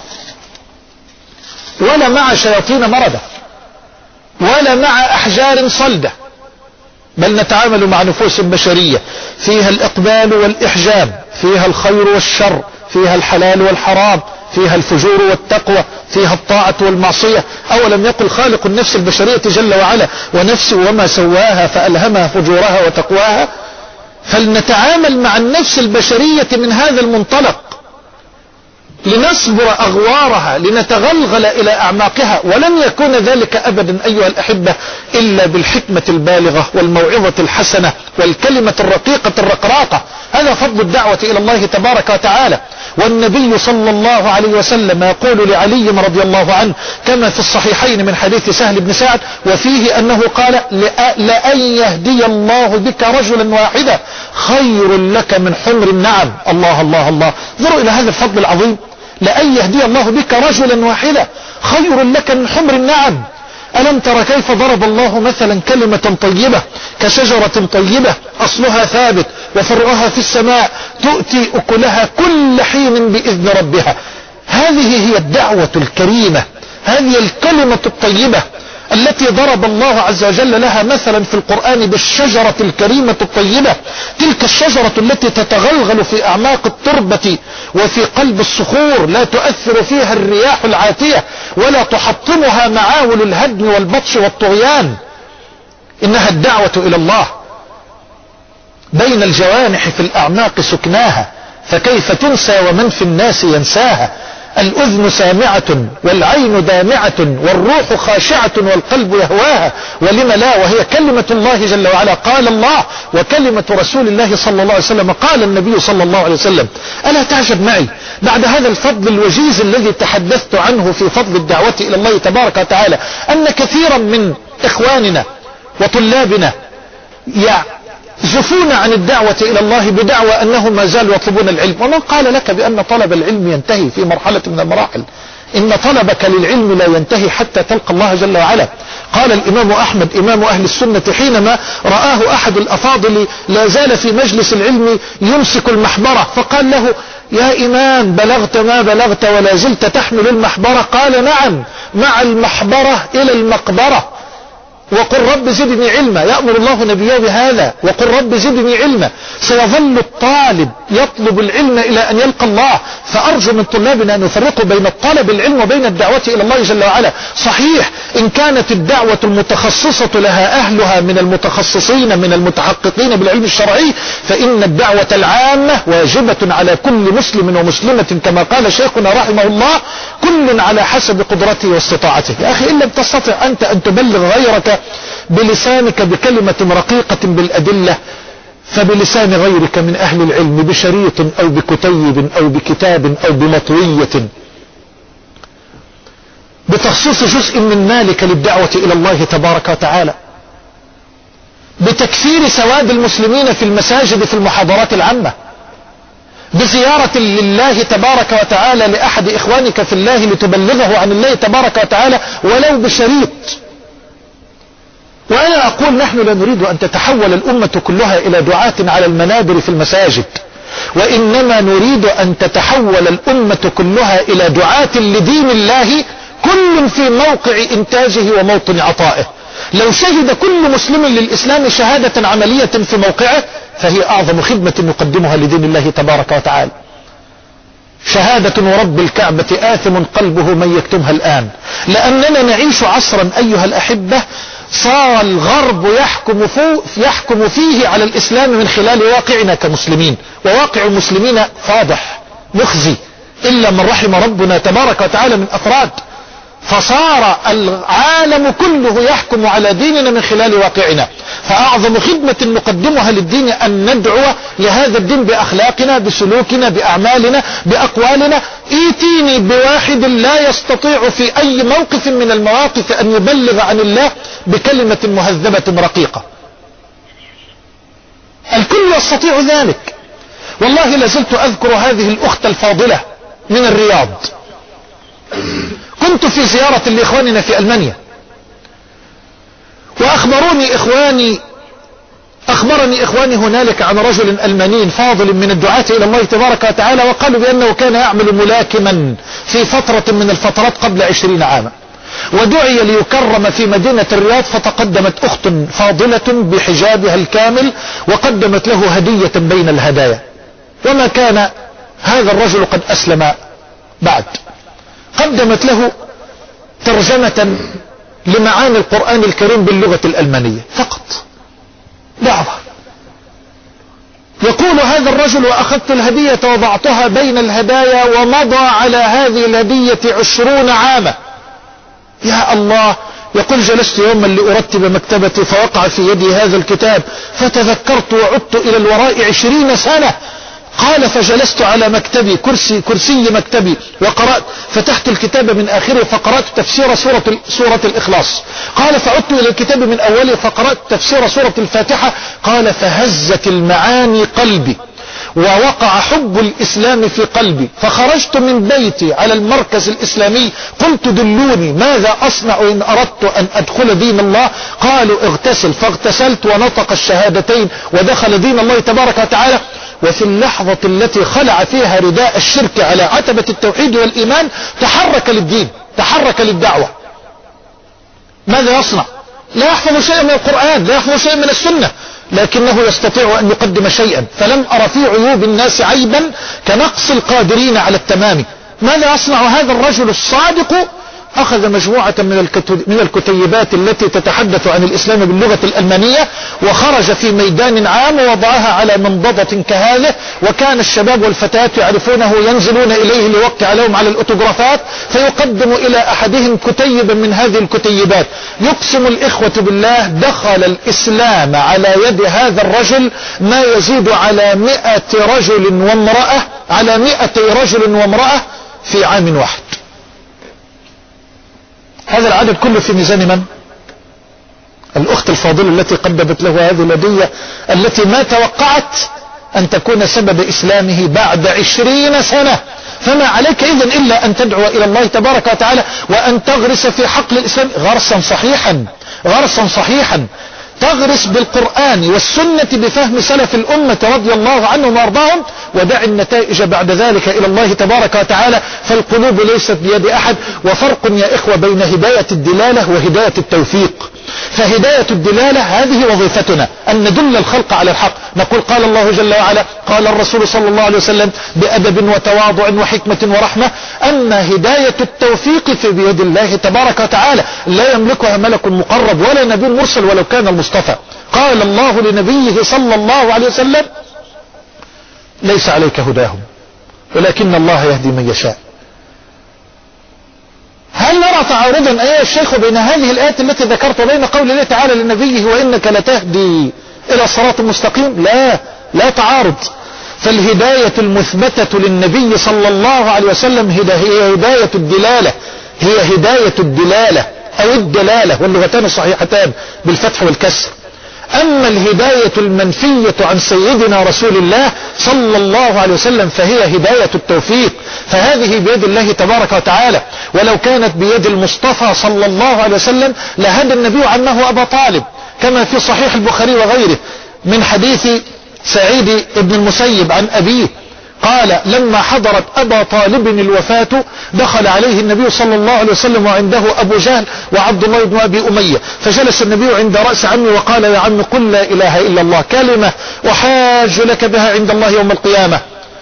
ولا مع شياطين مردة ولا مع أحجار صلدة، بل نتعامل مع نفوس بشرية فيها الإقبال والإحجام، فيها الخير والشر، فيها الحلال والحرام، فيها الفجور والتقوى، فيها الطاعة والمعصية. أولم يقل خالق النفس البشرية جل وعلا ونفس وما سواها فألهمها فجورها وتقواها. فلنتعامل مع النفس البشرية من هذا المنطلق لنصبر أغوارها، لنتغلغل إلى أعماقها، ولن يكون ذلك أبدا أيها الأحبة إلا بالحكمة البالغة والموعظة الحسنة والكلمة الرقيقة الرقراقة. هذا فضل الدعوة إلى الله تبارك وتعالى. والنبي صلى الله عليه وسلم يقول لعلي رضي الله عنه كما في الصحيحين من حديث سهل بن سعد وفيه أنه قال لأن يهدي الله بك رجلا واحدا خير لك من حمر النعم. الله الله الله، انظروا إلى هذا الفضل العظيم، لأن يهدي الله بك رجلا واحدا خير لك من حمر النعم. ألم تر كيف ضرب الله مثلا كلمة طيبة كشجرة طيبة أصلها ثابت وفرعها في السماء تؤتي أكلها كل حين بإذن ربها. هذه هي الدعوة الكريمة، هذه الكلمة الطيبة التي ضرب الله عز وجل لها مثلا في القرآن بالشجرة الكريمة الطيبة، تلك الشجرة التي تتغلغل في أعماق التربة وفي قلب الصخور، لا تؤثر فيها الرياح العاتية ولا تحطمها معاول الهدم والبطش والطغيان. إنها الدعوة إلى الله، بين الجوانح في الأعماق سكناها، فكيف تنسى ومن في الناس ينساها. الأذن سامعة والعين دامعة والروح خاشعة والقلب يهواها، ولم لا، وهي كلمة الله جل وعلا. قال الله وكلمة رسول الله صلى الله عليه وسلم، قال النبي صلى الله عليه وسلم. ألا تعجب معي بعد هذا الفضل الوجيز الذي تحدثت عنه في فضل الدعوة إلى الله تبارك وتعالى أن كثيرا من إخواننا وطلابنا يزفون عن الدعوة إلى الله بدعوى أنهم ما زالوا يطلبون العلم. ومن قال لك بأن طلب العلم ينتهي في مرحلة من المراحل؟ إن طلبك للعلم لا ينتهي حتى تلقى الله جل وعلا. قال الإمام أحمد إمام أهل السنة حينما رآه أحد الأفاضل لا زال في مجلس العلم يمسك المحبرة، فقال له يا إمام بلغت ما بلغت ولا زلت تحمل المحبرة؟ قال نعم، مع المحبرة إلى المقبرة. وقل رب زدني علما، يأمر الله نبيه بهذا، وقل رب زدني علما. سيظل الطالب يطلب العلم إلى أن يلقى الله. فأرجو من طلابنا أن يفرقوا بين الطلب العلم وبين الدعوة إلى الله جل وعلا. صحيح إن كانت الدعوة المتخصصة لها أهلها من المتخصصين من المتحققين بالعلم الشرعي، فإن الدعوة العامة واجبة على كل مسلم ومسلمة كما قال شيخنا رحمه الله، كل على حسب قدرته واستطاعته. يا أخي إن لم تستطع أنت أن تبلغ غيرك بلسانك بكلمة رقيقة بالأدلة، فبلسان غيرك من أهل العلم بشريط أو بكتيب أو بكتاب أو بمطوية، بتخصيص جزء من مالك للدعوة إلى الله تبارك وتعالى، بتكثير سواد المسلمين في المساجد في المحاضرات العامة، بزيارة لله تبارك وتعالى لأحد إخوانك في الله لتبلغه عن الله تبارك وتعالى ولو بشريط. وأنا أقول نحن لا نريد أن تتحول الأمة كلها إلى دعاة على المنابر في المساجد، وإنما نريد أن تتحول الأمة كلها إلى دعاة لدين الله، كل في موقع إنتاجه وموطن عطائه. لو شهد كل مسلم للإسلام شهادة عملية في موقعه فهي أعظم خدمة نقدمها لدين الله تبارك وتعالى. شهادة ورب الكعبة آثم قلبه من يكتمها الآن، لأننا نعيش عصرا أيها الأحبة صار الغرب يحكم فيه على الإسلام من خلال واقعنا كمسلمين، وواقع المسلمين فاضح مخزي إلا من رحم ربنا تبارك وتعالى من أفراد، فصار العالم كله يحكم على ديننا من خلال واقعنا. فأعظم خدمة نقدمها للدين أن ندعو لهذا الدين بأخلاقنا، بسلوكنا، بأعمالنا، بأقوالنا. ايتيني بواحد لا يستطيع في أي موقف من المواقف أن يبلغ عن الله بكلمة مهذبة رقيقة. الكل يستطيع ذلك. والله لازلت أذكر هذه الأخت الفاضلة من الرياض. كنت في زيارة لإخواننا في ألمانيا، وأخبرني إخواني هنالك عن رجل ألماني فاضل من الدعاة إلى الله تبارك وتعالى، وقالوا بأنه كان يعمل ملاكما في فترة من الفترات قبل 20 عاما، ودعي ليكرم في مدينة الرياض، فتقدمت أخت فاضلة بحجابها الكامل وقدمت له هدية بين الهدايا، وما كان هذا الرجل قد أسلم بعد. قدمت له ترجمة لمعاني القرآن الكريم باللغة الألمانية فقط، دعوة. يقول هذا الرجل: وأخذت الهدية وضعتها بين الهدايا، ومضى على هذه الهدية 20 عاما. يا الله. يقول: جلست يوما لأرتب مكتبتي، فوقع في يدي هذا الكتاب، فتذكرت وعدت إلى الوراء 20 سنة. قال: فجلست على مكتبي، كرسي مكتبي، وقرأت، فتحت الكتاب من آخره فقرأت تفسير سورة الإخلاص. قال: فعدت إلى الكتاب من أوله فقرأت تفسير سورة الفاتحة. قال: فهزت المعاني قلبي، ووقع حب الإسلام في قلبي، فخرجت من بيتي على المركز الإسلامي، قلت: دلوني ماذا أصنع إن أردت أن أدخل دين الله؟ قالوا: اغتسل. فاغتسلت ونطق الشهادتين ودخل دين الله تبارك وتعالى. وفي اللحظة التي خلع فيها رداء الشرك على عتبة التوحيد والإيمان تحرك للدين، تحرك للدعوة. ماذا يصنع؟ لا يحفظ شيئا من القرآن، لا يحفظ شيئا من السنة، لكنه يستطيع أن يقدم شيئا. فلم أرى في عيوب الناس عيبا كنقص القادرين على التمام. ماذا يصنع هذا الرجل الصادق؟ أخذ مجموعة من الكتيبات التي تتحدث عن الإسلام باللغة الألمانية، وخرج في ميدان عام ووضعها على منضدة كهذه، وكان الشباب والفتيات يعرفونه، ينزلون إليه ليوقع لهم على الأوتوغرافات، فيقدم إلى أحدهم كتيبا من هذه الكتيبات. يقسم الإخوة بالله دخل الإسلام على يد هذا الرجل ما يزيد على 100 رجل وامرأة، على 100 رجل وامرأة في عام واحد. هذا العدد كله في ميزان من؟ الأخت الفاضلة التي قدمت له هذه الهدية، التي ما توقعت أن تكون سبب إسلامه بعد 20 سنة. فما عليك إذن إلا أن تدعو إلى الله تبارك وتعالى، وأن تغرس في حقل الإسلام غرسا صحيحا، غرسا صحيحا، تغرس بالقرآن والسنة بفهم سلف الأمة رضي الله عنهم وارضاهم، ودع النتائج بعد ذلك إلى الله تبارك وتعالى. فالقلوب ليست بيد أحد. وفرق يا إخوة بين هداية الدلالة وهداية التوفيق. فهداية الدلالة هذه وظيفتنا، أن ندل الخلق على الحق، نقول قال الله جل وعلا، قال الرسول صلى الله عليه وسلم، بأدب وتواضع وحكمة ورحمة. أما هداية التوفيق في بيد الله تبارك وتعالى، لا يملكها ملك مقرب ولا نبي مرسل ولو كان المصطفى. قال الله لنبيه صلى الله عليه وسلم: ليس عليك هداهم ولكن الله يهدي من يشاء. هل نرى تعارضا أيها الشيخ بين هذه الآيات التي ذكرت وبين قول الله تعالى لنبيه: وإنك لتهدي إلى صراط مستقيم؟ لا تعارض. فالهداية المثبتة للنبي صلى الله عليه وسلم هي هداية الدلالة، هي هداية الدلالة أو الدلالة، واللغتان الصحيحتان بالفتح والكسر. أما الهداية المنفية عن سيدنا رسول الله صلى الله عليه وسلم فهي هداية التوفيق، فهذه بيد الله تبارك وتعالى. ولو كانت بيد المصطفى صلى الله عليه وسلم لهدى النبي عمه أبا طالب، كما في صحيح البخاري وغيره من حديث سعيد بن المسيب عن أبيه قال: لما حضرت أبا طالب الوفاة دخل عليه النبي صلى الله عليه وسلم وعنده أبو جهل وعبد الله بن أبي أمية، فجلس النبي عند رأس عمي وقال: يا عم قل لا إله إلا الله، كلمة أحاج لك بها عند الله يوم القيامة.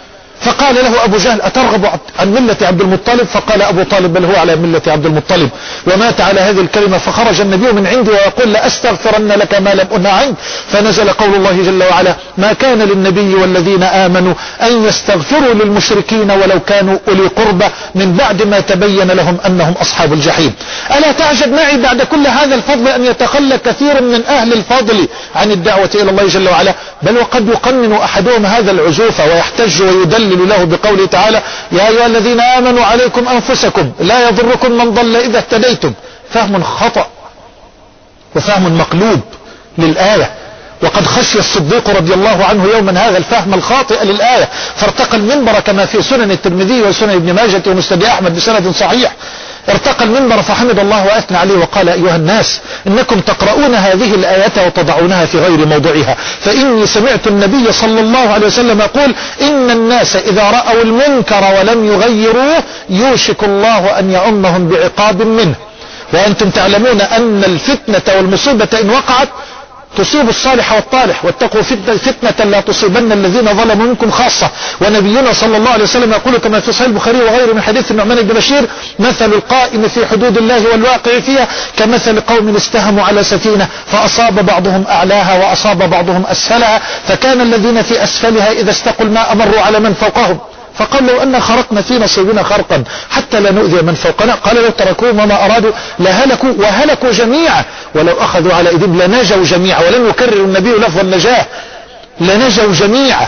فقال له أبو جهل أترغب عن ملة عبد المطلب؟ فقال أبو طالب بل هو على ملة عبد المطلب، ومات على هذه الكلمة. فخرج النبي من عنده ويقول لأستغفرن لك ما لم أنه عنك. فنزل قول الله جل وعلا ما كان للنبي والذين آمنوا أن يستغفروا للمشركين ولو كانوا أولي قربى من بعد ما تبين لهم أنهم أصحاب الجحيم. ألا تعجب معي بعد كل هذا الفضل أن يتخلى كثير من أهل الفضل عن الدعوة إلى الله جل وعلا، بل وقد يقنن أحدهم هذا العزوف ويحتج ويدلل له بقوله تعالى يا أيها الذين آمنوا عليكم أنفسكم لا يضركم من ضل إذا اهتديتم. فهم خطأ وفهم مقلوب للآية، وقد خشي الصديق رضي الله عنه يوما هذا الفهم الخاطئ للآية، فارتقى المنبر كما في سنن الترمذي وسنن ابن ماجه ومسند أحمد بسند صحيح. ارتقى المنبر فحمد الله وأثنى عليه وقال أيها الناس إنكم تقرؤون هذه الآيات وتضعونها في غير موضعها، فإني سمعت النبي صلى الله عليه وسلم يقول إن الناس إذا رأوا المنكر ولم يغيروه يوشك الله أن يعمهم بعقاب منه، وأنتم تعلمون أن الفتنة والمصيبة إن وقعت تصيب الصالح والطالح، واتقوا فتنة لا تصيبن الذين ظلموا منكم خاصة. ونبينا صلى الله عليه وسلم يقول كما في صحيح البخاري وغيره من حديث النعمان بن بشير مثل القائم في حدود الله والواقع فيها كمثل قوم استهموا على سفينة فأصاب بعضهم أعلاها وأصاب بعضهم أسفلها، فكان الذين في أسفلها إذا استقوا الماء مروا على من فوقهم فقال لو أن خرقنا في نصيبنا خرقا حتى لا نؤذي من فوقنا، قال لو تركوهم وما أرادوا لهلكوا وهلكوا جميعا، ولو أخذوا على إيديهم لنجوا جميعا، ولم يكرر النبي لفظ النجاة لنجوا جميعا.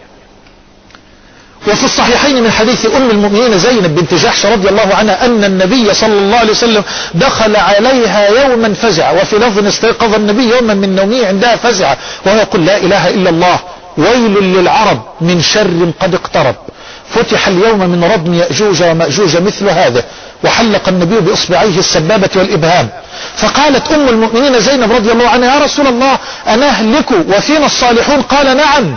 وفي الصحيحين من حديث أم المؤمنين زينب بنت جحش رضي الله عنها أن النبي صلى الله عليه وسلم دخل عليها يوما فزع، وفي لفظ استيقظ النبي يوما من نومه عندها فزع وهو يقول لا إله إلا الله ويل للعرب من شر قد اقترب، فتح اليوم من ردم يأجوج ومأجوج مثل هذا، وحلق النبي بإصبعيه السبابة والإبهام. فقالت أم المؤمنين زينب رضي الله عنها يا رسول الله أنهلك وفينا الصالحون؟ قال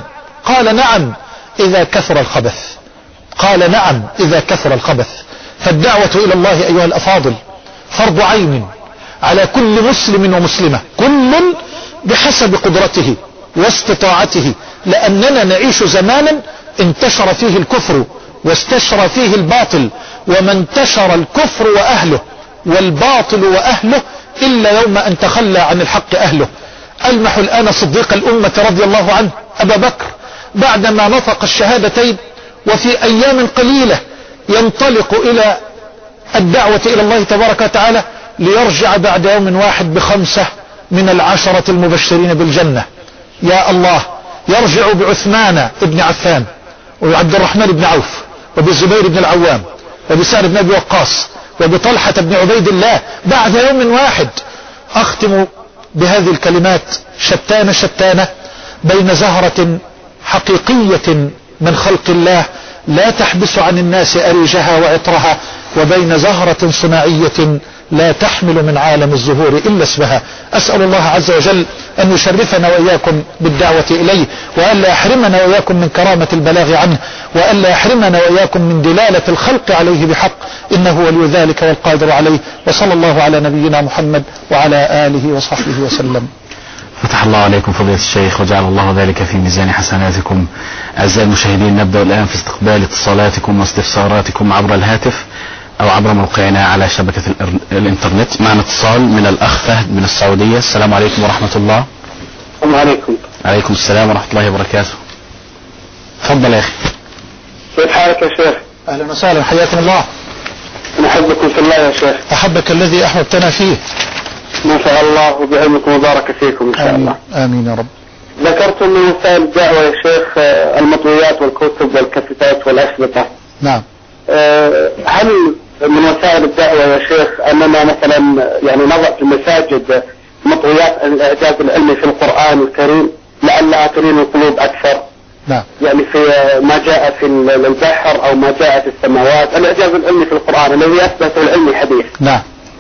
نعم إذا كثر الخبث، قال نعم إذا كثر الخبث. فالدعوة إلى الله أيها الأفاضل فرض عين على كل مسلم ومسلمة، كل بحسب قدرته واستطاعته، لأننا نعيش زمانا انتشر فيه الكفر واستشرى فيه الباطل، وما انتشر الكفر وأهله والباطل وأهله إلا يوم أن تخلى عن الحق أهله. ألمح الآن صديق الأمة رضي الله عنه أبا بكر بعدما نطق الشهادتين وفي أيام قليلة ينطلق إلى الدعوة إلى الله تبارك وتعالى ليرجع بعد يوم واحد ب5 من العشرة المبشرين بالجنة. يا الله، يرجع بعثمان بن عفان وعبد الرحمن بن عوف وبالزبير بن العوام وبسعد بن أبي وقاص وبطلحة بن عبيد الله بعد يوم واحد. أختم بهذه الكلمات شتانة بين زهرة حقيقية من خلق الله لا تحبس عن الناس أريجها وعطرها، وبين زهرة صناعية لا تحمل من عالم الزهور إلا اسمها. أسأل الله عز وجل أن يشرفنا وإياكم بالدعوة إليه، وألا يحرمنا وإياكم من كرامة البلاغ عنه، وألا يحرمنا وإياكم من دلالة الخلق عليه بحق، إنه ولي ذلك والقادر عليه. وصلى الله على نبينا محمد وعلى آله وصحبه وسلم. فتح الله عليكم فضيلة الشيخ وجعل الله ذلك في ميزان حسناتكم. أعزائي المشاهدين، نبدأ الآن في استقبال اتصالاتكم واستفساراتكم عبر الهاتف أو عبر موقعنا على شبكة الإنترنت. معنا اتصال من الأخ فهد من السعودية. السلام عليكم ورحمة الله. السلام عليكم. عليكم السلام ورحمة الله وبركاته. تفضل يا أخي. كيف حالك يا شيخ؟ أهلا وسهلا، حياكم الله. نحبكم في الله يا شيخ. أحبك الذي أحببتنا فيه. ما شاء الله، وبعلمكم وبارك فيكم إن شاء الله. آمين يا رب. ذكرتم من وسائل الدعوة يا شيخ المطويات والكتب والكاسيتات والأشرطة. نعم. هل من وسائل الدعوة يا شيخ أننا مثلا يعني نضع في المساجد مطويات الإعجاز العلمي في القرآن الكريم لعلها تلين القلوب أكثر؟ نعم. يعني في ما جاء في البحر أو ما جاء في السماوات، الإعجاز العلمي في القرآن الذي أثبت العلم حديث. نعم.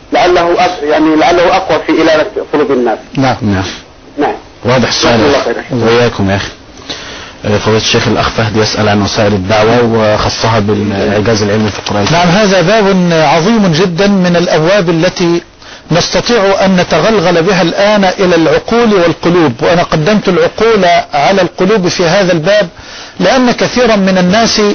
لعله أقوى في إلالة قلوب الناس. نعم. نعم. واضح السؤال. وإياكم يا أخي. فضيلة الشيخ الأخ فهد يسأل عن وسائل الدعوة وخصها بالإعجاز العلمي في القرآن. نعم، هذا باب عظيم جدا من الأبواب التي نستطيع أن نتغلغل بها الآن إلى العقول والقلوب، وأنا قدمت العقول على القلوب في هذا الباب لأن كثيرا من الناس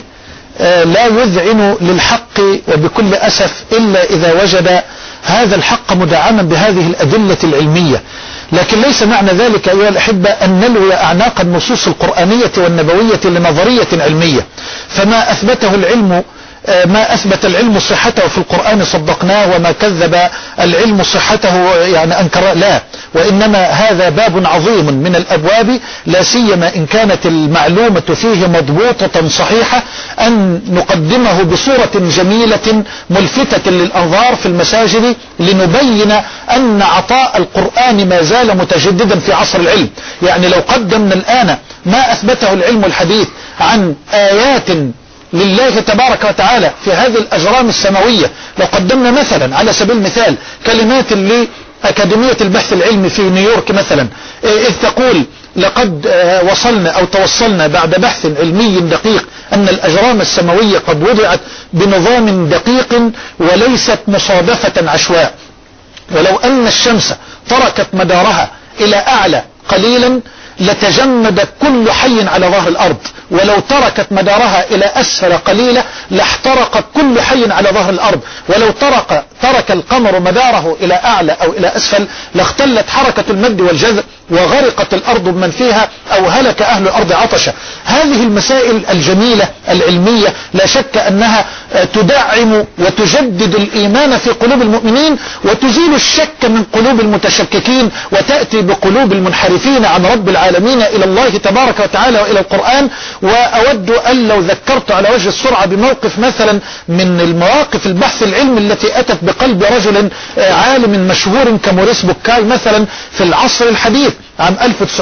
لا يذعن للحق وبكل أسف إلا إذا وجد هذا الحق مدعما بهذه الأدلة العلمية. لكن ليس معنى ذلك أيها الأحبة أن نلوي أعناق النصوص القرآنية والنبوية لنظرية علمية. فما أثبته العلم ما أثبت العلم صحته في القرآن صدقناه، وما كذب العلم صحته يعني أنكر، لا، وإنما هذا باب عظيم من الأبواب، لا سيما إن كانت المعلومة فيه مضبوطة صحيحة، أن نقدمه بصورة جميلة ملفتة للأنظار في المساجد لنبين أن عطاء القرآن ما زال متجددا في عصر العلم. يعني لو قدمنا الآن ما أثبته العلم الحديث عن آيات لله تبارك وتعالى في هذه الأجرام السماوية، لو قدمنا مثلا على سبيل المثال كلمات لأكاديمية البحث العلمي في نيويورك مثلا، إذ تقول لقد وصلنا أو توصلنا بعد بحث علمي دقيق أن الأجرام السماوية قد وضعت بنظام دقيق وليست مصادفة عشواء، ولو أن الشمس تركت مدارها إلى أعلى قليلا لتجمد كل حي على ظهر الأرض، ولو تركت مدارها إلى أسفل قليلا لاحترق كل حي على ظهر الأرض، ولو ترك القمر مداره إلى أعلى أو إلى أسفل لاختلت حركة المد والجذر وغرقت الأرض بمن فيها أو هلك أهل الأرض عطشا. هذه المسائل الجميلة العلمية لا شك أنها تدعم وتجدد الإيمان في قلوب المؤمنين وتزيل الشك من قلوب المتشككين، وتأتي بقلوب المنحرفين عن رب العالمين إلى الله تبارك وتعالى وإلى القرآن. وأود أن لو ذكرت على وجه السرعة بموقف مثلا من المواقف البحث العلمي التي أتت بقلب رجل عالم مشهور كموريس بوكاي مثلا في العصر الحديث. عام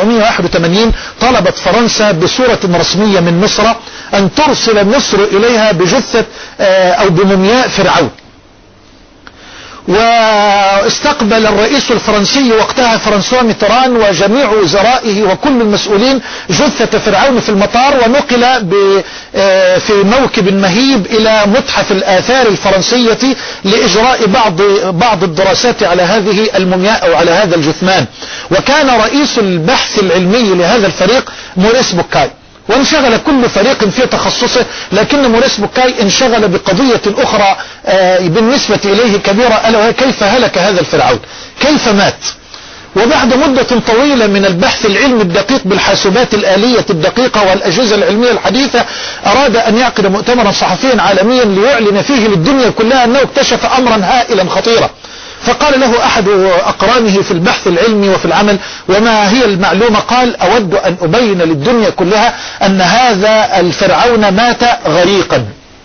1981 طلبت فرنسا بصورة رسمية من مصر أن ترسل مصر إليها بجثة أو بمومياء فرعون، واستقبل الرئيس الفرنسي وقتها فرانسوا ميتران وجميع وزرائه وكل المسؤولين جثة فرعون في المطار، ونقل في موكب مهيب إلى متحف الآثار الفرنسية لإجراء بعض الدراسات على هذه المومياء أو على هذا الجثمان. وكان رئيس البحث العلمي لهذا الفريق موريس بوكاي، وانشغل كل فريق في تخصصه، لكن موريس بوكاي انشغل بقضية أخرى بالنسبة إليه كبيرة، ألا وهي كيف هلك هذا الفرعون، كيف مات. وبعد مدة طويلة من البحث العلمي الدقيق بالحاسوبات الآلية الدقيقة والأجهزة العلمية الحديثة أراد أن يعقد مؤتمرا صحفيا عالميا ليعلن فيه للدنيا كلها أنه اكتشف أمرا هائلا خطيرا. فقال له أحد أقرانه في البحث العلمي وفي العمل: وما هي المعلومة؟ قال: أود أن أبين للدنيا كلها أن هذا الفرعون مات غريقا.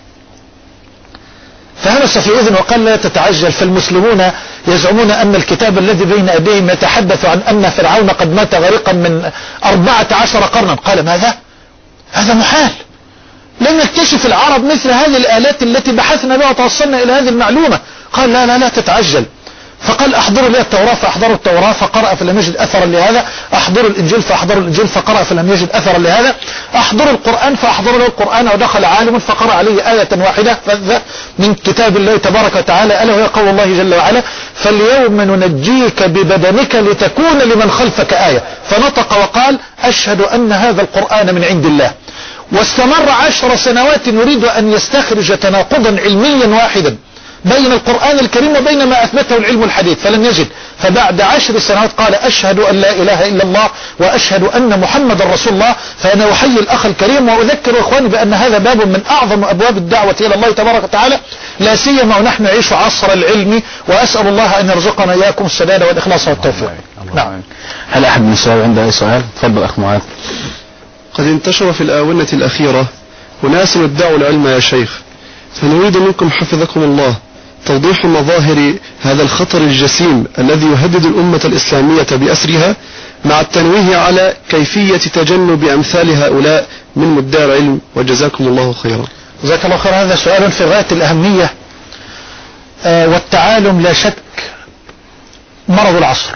فهمس في أذن وقال: لا تتعجل، فالمسلمون يزعمون أن الكتاب الذي بين أيديهم يتحدث عن أن فرعون قد مات غريقا من 14 قرنا. قال: ماذا؟ هذا محال، لم يكتشف العرب مثل هذه الآلات التي بحثنا بها وتوصلنا إلى هذه المعلومة. قال: لا لا لا تتعجل. فقال: احضروا لي التوراة، فاحضروا التوراة فقرأ فلم يجد أثرا لهذا. احضروا الإنجيل فاحضروا الإنجيل فقرأ فلم يجد أثرا لهذا. احضروا القرآن فاحضروا له القرآن، ودخل عالم فقرأ عليه آية واحدة من كتاب الله تبارك وتعالى، ألا وهي قول الله جل وعلا: فاليوم ننجيك ببدنك لتكون لمن خلفك آية. فنطق وقال: أشهد أن هذا القرآن من عند الله. واستمر 10 سنوات يريد أن يستخرج تناقضا علميا واحدا بين القرآن الكريم وبين ما أثبته العلم الحديث، فلم يجد. فبعد 10 سنوات قال: أشهد أن لا إله إلا الله وأشهد أن محمد رسول الله. فأنا أحيي الأخ الكريم وأذكر إخواني بأن هذا باب من أعظم أبواب الدعوة إلى الله تبارك وتعالى، لا سيما ونحن نعيش عصر العلم، وأسأل الله أن يرزقنا إياكم السداد والإخلاص والتوفيق. نعم. هل أحد من الشباب عنده أي سؤال؟ تفضل أخ معاذ. قد انتشر في الآونة الأخيرة أناس ادعوا العلم يا شيخ، فنريد منكم حفظكم الله توضيح مظاهر هذا الخطر الجسيم الذي يهدد الأمة الإسلامية بأسرها، مع التنويه على كيفية تجنب أمثال هؤلاء من مدعي العلم، وجزاكم الله خيرا. جزاك الله خيرا. هذا سؤال في غاية الأهمية. والتعالم لا شك مرض العصر.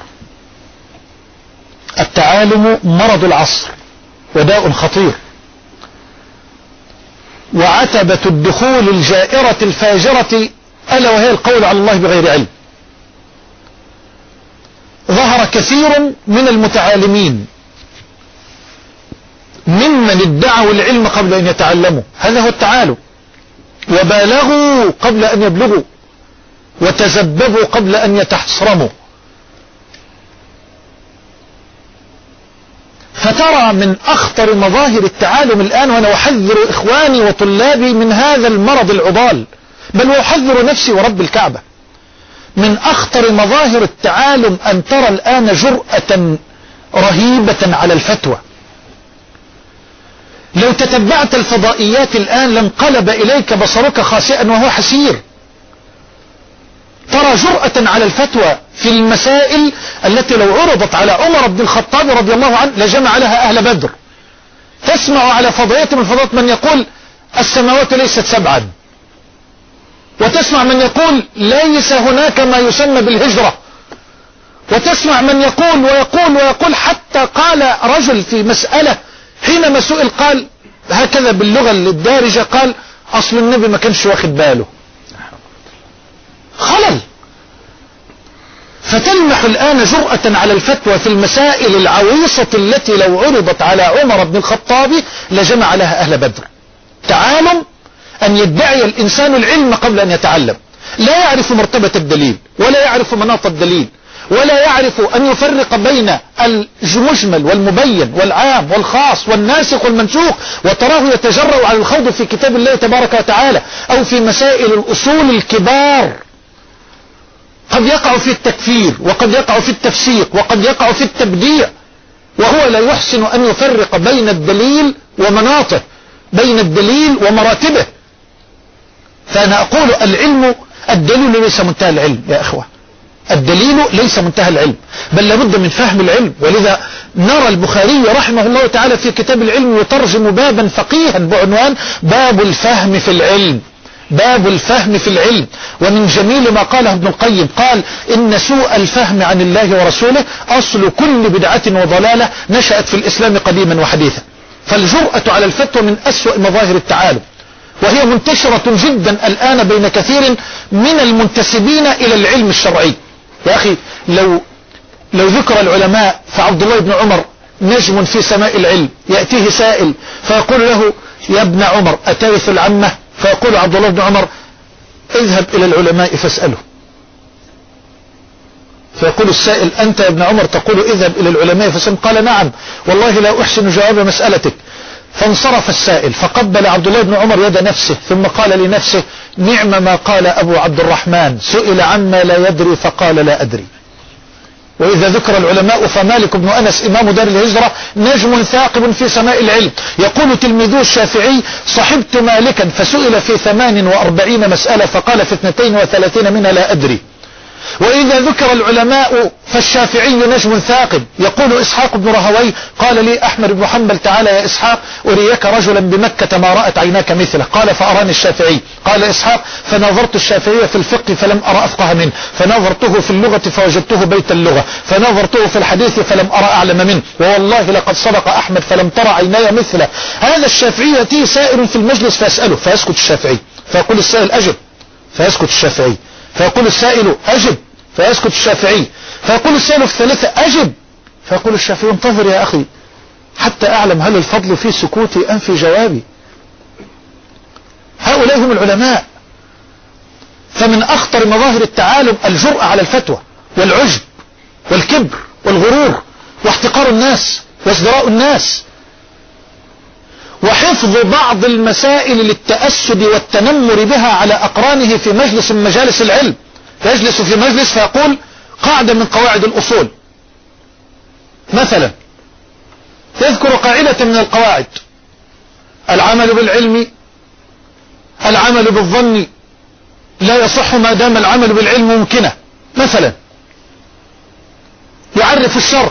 التعالم مرض العصر وداء خطير، وعتبة الدخول الجائرة الفاجرة ألا وهي القول على الله بغير علم. ظهر كثير من المتعالمين ممن ادعوا العلم قبل أن يتعلموا، هذا هو التعالم. وبالغوا قبل أن يبلغوا، وتزببوا قبل أن يتحصرموا. فترى من أخطر مظاهر التعالم الآن، وأنا أحذر إخواني وطلابي من هذا المرض العضال، بل وأحذر نفسي ورب الكعبة، من أخطر مظاهر التعالم أن ترى الآن جرأة رهيبة على الفتوى. لو تتبعت الفضائيات الآن لانقلب إليك بصرك خاسئا وهو حسير. ترى جرأة على الفتوى في المسائل التي لو عرضت على عمر بن الخطاب رضي الله عنه لجمع لها أهل بدر. تسمع على فضائيات من الفضائيات من يقول السماوات ليست سبعا، وتسمع من يقول ليس هناك ما يسمى بالهجرة، وتسمع من يقول ويقول ويقول، حتى قال رجل في مسألة حينما سئل قال هكذا باللغة الدارجة، قال أصل النبي ما كانش واخد باله. خلل. فتلمح الآن جرأة على الفتوى في المسائل العويصة التي لو عرضت على عمر بن الخطاب لجمع لها أهل بدر. تعالم أن يدعي الإنسان العلم قبل أن يتعلم، لا يعرف مرتبة الدليل، ولا يعرف مناط الدليل، ولا يعرف أن يفرق بين المجمل والمبين والعام والخاص والناسخ والمنسوخ، وتراه يتجرأ على الخوض في كتاب الله تبارك وتعالى أو في مسائل الأصول الكبار. قد يقع في التكفير، وقد يقع في التفسيق، وقد يقع في التبديع، وهو لا يحسن أن يفرق بين الدليل ومناطه، بين الدليل ومراتبه. فأنا أقول العلم، الدليل ليس منتهى العلم يا أخوة، الدليل ليس منتهى العلم، بل لابد من فهم العلم. ولذا نرى البخاري رحمه الله تعالى في كتاب العلم يترجم بابا فقيها بعنوان باب الفهم في العلم، باب الفهم في العلم. ومن جميل ما قاله ابن القيم، قال إن سوء الفهم عن الله ورسوله أصل كل بدعة وضلالة نشأت في الإسلام قديما وحديثا. فالجرأة على الفتوى من أسوأ مظاهر التعالم، وهي منتشرة جدا الآن بين كثير من المنتسبين إلى العلم الشرعي. يا أخي لو ذكر العلماء، فعبد الله بن عمر نجم في سماء العلم، يأتيه سائل فيقول له يا ابن عمر أترث العمة؟ فيقول عبد الله بن عمر اذهب إلى العلماء فاسأله. فيقول السائل أنت يا ابن عمر تقول اذهب إلى العلماء فاسأله؟ قال نعم والله لا أحسن جواب مسألتك. فانصرف السائل، فقبل عبد الله بن عمر يد نفسه، ثم قال لنفسه نعم ما قال أبو عبد الرحمن، سئل عما لا يدري فقال لا أدري. وإذا ذكر العلماء فمالك بن أنس إمام دار الهجرة نجم ثاقب في سماء العلم. يقول تلميذه الشافعي صحبت مالكا فسئل في 48 مسألة فقال في 32 منها لا أدري. وإذا ذكر العلماء فالشافعي نجم ثاقب. يقول إسحاق بن رهوي قال لي أحمد بن حنبل تعالى يا إسحاق أريك رجلا بمكة ما رأت عيناك مثله. قال فأراني الشافعي. قال إسحاق فنظرت الشافعي في الفقه فلم أرى أفقه منه، فنظرته في اللغة فوجدته بيت اللغة، فنظرته في الحديث فلم أرى أعلم منه، ووالله لقد صدق أحمد فلم ترى عيناي مثله. هذا الشافعي يأتيه سائل في المجلس فيسأله فيسكت الشافعي، فيقول السائل أجب فيسكت الشافعي، فيقول السائل أجب فيسكت الشافعي، فيقول السائل في الثالثة أجب، فيقول الشافعي انتظر يا أخي حتى أعلم هل الفضل في سكوتي أم في جوابي. هؤلاء هم العلماء. فمن أخطر مظاهر التعالم الجرأة على الفتوى والعجب والكبر والغرور واحتقار الناس وازدراء الناس، وحفظ بعض المسائل للتأسد والتنمر بها على أقرانه في مجلس من مجالس العلم. يجلس في مجلس فيقول قاعدة من قواعد الأصول مثلا، يذكر قاعدة من القواعد العمل بالعلم، العمل بالظن لا يصح ما دام العمل بالعلم ممكنة مثلا. يعرف الشرط،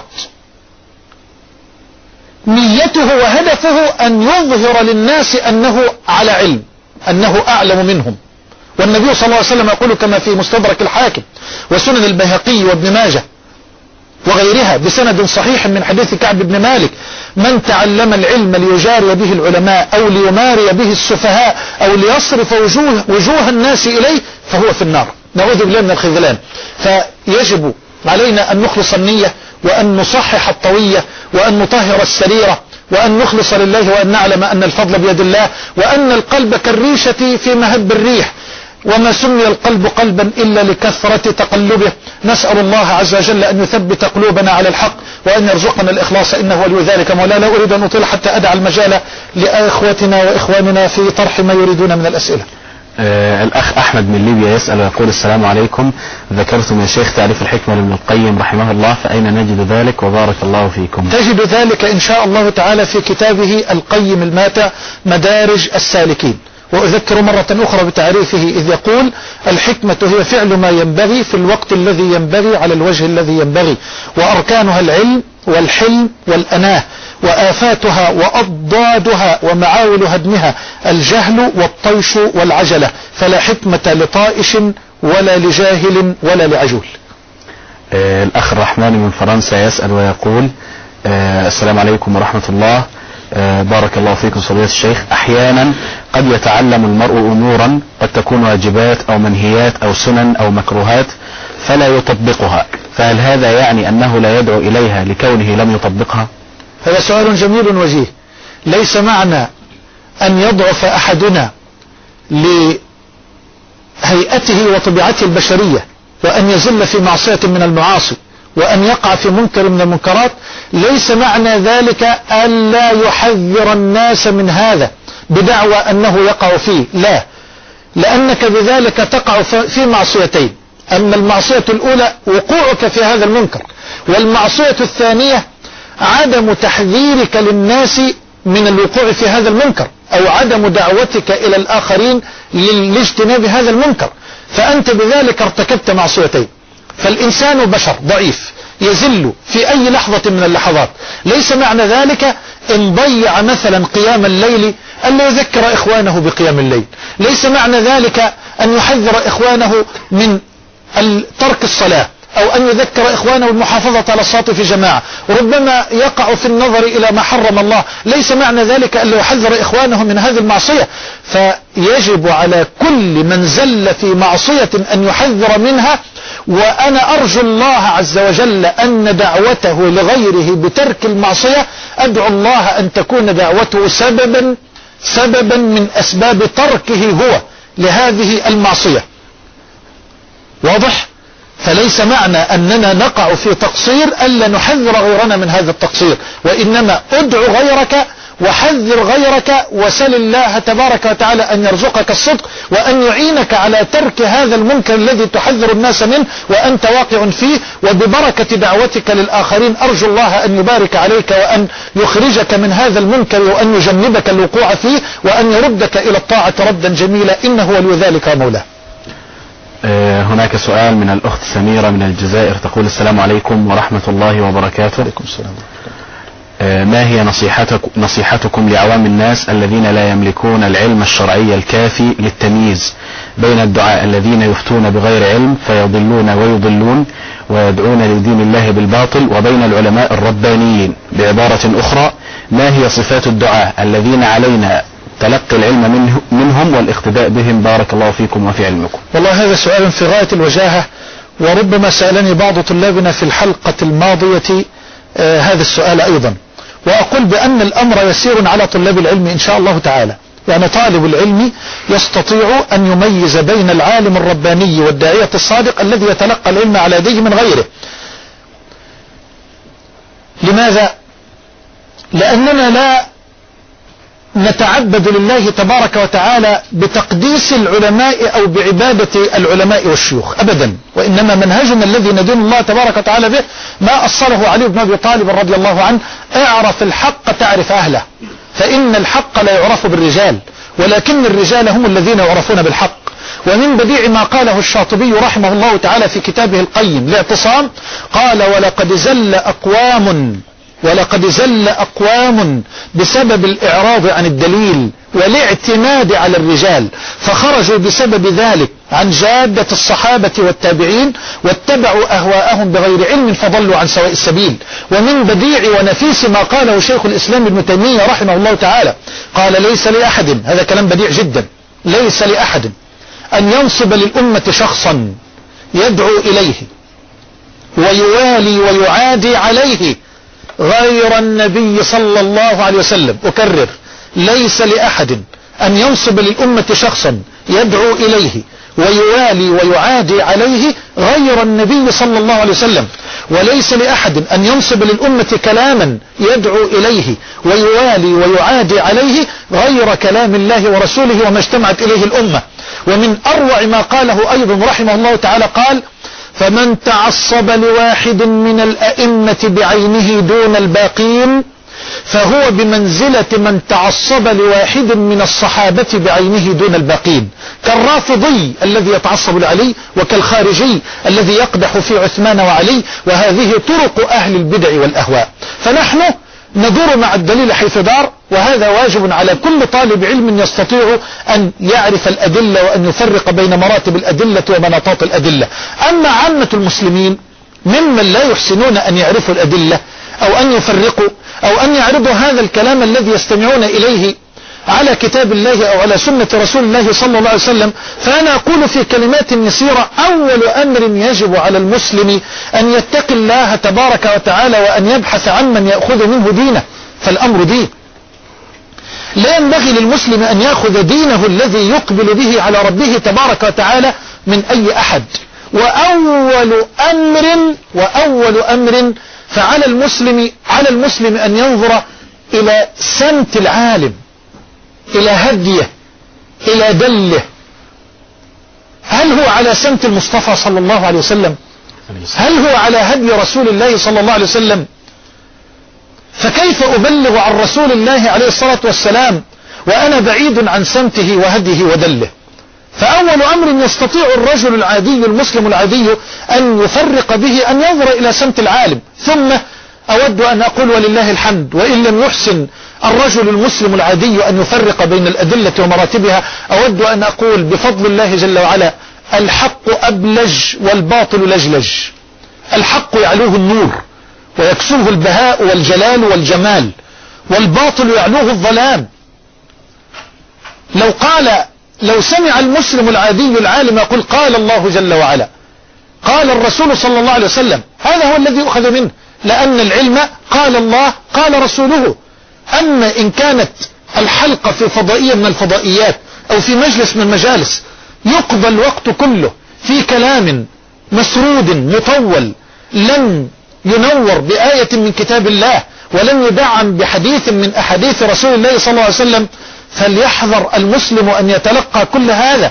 نيته وهدفه أن يظهر للناس أنه على علم، أنه أعلم منهم. والنبي صلى الله عليه وسلم يقول كما في مستدرك الحاكم وسنن البيهقي وابن ماجه وغيرها بسند صحيح من حديث كعب بن مالك: من تعلم العلم ليجاري به العلماء أو ليماري به السفهاء أو ليصرف وجوه الناس إليه فهو في النار. نعوذ بالله من الخذلان. فيجب علينا أن نخلص النية، وأن نصحح الطوية، وأن نطهر السريرة، وأن نخلص لله، وأن نعلم أن الفضل بيد الله، وأن القلب كالريشة في مهب الريح، وما سمي القلب قلبا إلا لكثرة تقلبه. نسأل الله عز وجل أن يثبت قلوبنا على الحق، وأن يرزقنا الإخلاص، إنه ولي ذلك مولانا. لا أريد أن أطيل حتى أدع المجال لأخوتنا وإخواننا في طرح ما يريدون من الأسئلة. الأخ أحمد من ليبيا يسأل ويقول: السلام عليكم، ذكرتم يا شيخ تعريف الحكمة لابن القيم رحمه الله، فأين نجد ذلك وبارك الله فيكم؟ تجد ذلك إن شاء الله تعالى في كتابه القيم الماتع مدارج السالكين. وأذكر مرة أخرى بتعريفه إذ يقول: الحكمة هي فعل ما ينبغي في الوقت الذي ينبغي على الوجه الذي ينبغي، وأركانها العلم والحلم والأناه، وآفاتها وأضدادها ومعاول هدمها الجهل والطيش والعجلة، فلا حكمة لطائش ولا لجاهل ولا لعجول. الأخ الرحمن من فرنسا يسأل ويقول: السلام عليكم ورحمة الله، بارك الله فيكم فضيلة الشيخ. أحيانا قد يتعلم المرء أمورا قد تكون واجبات أو منهيات أو سنن أو مكروهات فلا يطبقها، فهل هذا يعني أنه لا يدعو إليها لكونه لم يطبقها؟ هذا سؤال جميل وجيه. ليس معنى أن يضعف أحدنا لهيئته وطبيعته البشرية وأن يزل في معصية من المعاصي وأن يقع في منكر من المنكرات، ليس معنى ذلك ألا يحذر الناس من هذا بدعوى أنه يقع فيه، لا، لأنك بذلك تقع في معصيتين. أما المعصية الأولى وقوعك في هذا المنكر، والمعصية الثانية عدم تحذيرك للناس من الوقوع في هذا المنكر، أو عدم دعوتك إلى الآخرين لاجتناب هذا المنكر، فأنت بذلك ارتكبت معصيتين. فالإنسان بشر ضعيف يزل في أي لحظة من اللحظات. ليس معنى ذلك إن ضيع مثلا قيام الليل أن يذكر إخوانه بقيام الليل، ليس معنى ذلك أن يحذر إخوانه من ترك الصلاة، أو أن يذكر إخوانه المحافظة على الصلاة في جماعة، ربما يقع في النظر إلى ما حرم الله. ليس معنى ذلك أن يحذر إخوانه من هذه المعصية، فيجب على كل من زل في معصية أن يحذر منها. وأنا أرجو الله عز وجل أن دعوته لغيره بترك المعصية، أدعو الله أن تكون دعوته سببا من أسباب تركه هو لهذه المعصية. واضح؟ فليس معنى أننا نقع في تقصير ألا نحذر غيرنا من هذا التقصير، وإنما ادعو غيرك وحذر غيرك، وسل الله تبارك وتعالى أن يرزقك الصدق وأن يعينك على ترك هذا المنكر الذي تحذر الناس منه وأنت واقع فيه. وببركة دعوتك للآخرين أرجو الله أن يبارك عليك وأن يخرجك من هذا المنكر وأن يجنبك الوقوع فيه وأن يردك إلى الطاعة ردا جميلا، إنه ولي ذلك ومولاه. هناك سؤال من الأخت سميرة من الجزائر تقول: السلام عليكم ورحمة الله وبركاته. عليكم السلام. ما هي نصيحتكم لعوام الناس الذين لا يملكون العلم الشرعي الكافي للتمييز بين الدعاء الذين يفتون بغير علم فيضلون ويضلون ويدعون لدين الله بالباطل، وبين العلماء الربانيين؟ بعبارة أخرى، ما هي صفات الدعاء الذين علينا تلقي العلم منهم والاقتداء بهم؟ بارك الله فيكم وفي علمكم. والله هذا سؤال في غاية الوجاهة، وربما سألني بعض طلابنا في الحلقة الماضية هذا السؤال أيضا، وأقول بأن الأمر يسير على طلاب العلم إن شاء الله تعالى. يعني طالب العلم يستطيع أن يميز بين العالم الرباني والداعية الصادق الذي يتلقى العلم على يديه من غيره. لماذا؟ لأننا لا نتعبد لله تبارك وتعالى بتقديس العلماء أو بعبادة العلماء والشيوخ أبدا، وإنما منهجنا الذي ندين الله تبارك وتعالى به ما أصله علي بن أبي طالب رضي الله عنه: اعرف الحق تعرف أهله، فإن الحق لا يعرف بالرجال ولكن الرجال هم الذين يعرفون بالحق. ومن بديع ما قاله الشاطبي رحمه الله تعالى في كتابه القيم الاعتصام، قال: ولقد زل أقوام بسبب الإعراض عن الدليل والاعتماد على الرجال، فخرجوا بسبب ذلك عن جادة الصحابة والتابعين واتبعوا أهواءهم بغير علم فضلوا عن سواء السبيل. ومن بديع ونفيس ما قاله شيخ الإسلام ابن تيمية رحمه الله تعالى، قال: ليس لأحد، هذا كلام بديع جدا، ليس لأحد أن ينصب للأمة شخصا يدعو إليه ويوالي ويعادي عليه غير النبي صلى الله عليه وسلم. أكرر: ليس لأحد أن ينصب للأمة شخصا يدعو إليه ويوالي ويعادي عليه غير النبي صلى الله عليه وسلم، وليس لأحد أن ينصب للأمة كلاما يدعو إليه ويوالي ويعادي عليه غير كلام الله ورسوله وما اجتمعت إليه الأمة. ومن أروع ما قاله أيضا رحمه الله تعالى قال: فمن تعصب لواحد من الأئمة بعينه دون الباقين فهو بمنزلة من تعصب لواحد من الصحابة بعينه دون الباقين، كالرافضي الذي يتعصب لعلي وكالخارجي الذي يقدح في عثمان وعلي. وهذه طرق أهل البدع والأهواء. فنحن ندور مع الدليل حيث دار، وهذا واجب على كل طالب علم يستطيع أن يعرف الأدلة وأن يفرق بين مراتب الأدلة ومناطات الأدلة. أما عامة المسلمين ممن لا يحسنون أن يعرفوا الأدلة أو أن يفرقوا أو أن يعرضوا هذا الكلام الذي يستمعون إليه على كتاب الله أو على سنة رسول الله صلى الله عليه وسلم، فأنا أقول في كلمات يسيرة: أول أمر يجب على المسلم أن يتقي الله تبارك وتعالى وأن يبحث عن من يأخذ منه دينه، فالأمر دين. لا ينبغي للمسلم أن يأخذ دينه الذي يقبل به على ربه تبارك وتعالى من أي أحد. وأول أمر فعلى المسلم أن ينظر إلى سمت العالم، إلى هديه، إلى دله. هل هو على سمت المصطفى صلى الله عليه وسلم؟ هل هو على هدي رسول الله صلى الله عليه وسلم؟ فكيف أبلغ عن رسول الله عليه الصلاة والسلام وأنا بعيد عن سمته وهديه ودله؟ فأول أمر يستطيع الرجل العادي المسلم العادي أن يفرق به أن ينظر إلى سمت العالم. ثم أود أن أقول ولله الحمد، وإن لم يحسن الرجل المسلم العادي أن يفرق بين الأدلة ومراتبها، أود أن أقول بفضل الله جل وعلا: الحق أبلج والباطل لجلج. الحق يعلوه النور ويكسوه البهاء والجلال والجمال، والباطل يعلوه الظلام. لو سمع المسلم العادي العالم يقول: قال الله جل وعلا، قال الرسول صلى الله عليه وسلم، هذا هو الذي يؤخذ منه، لأن العلم قال الله قال رسوله. أما إن كانت الحلقة في فضائية من الفضائيات أو في مجلس من المجالس يقضى الوقت كله في كلام مسرود مطول لن ينور بآية من كتاب الله ولن يدعم بحديث من أحاديث رسول الله صلى الله عليه وسلم، فليحذر المسلم أن يتلقى كل هذا.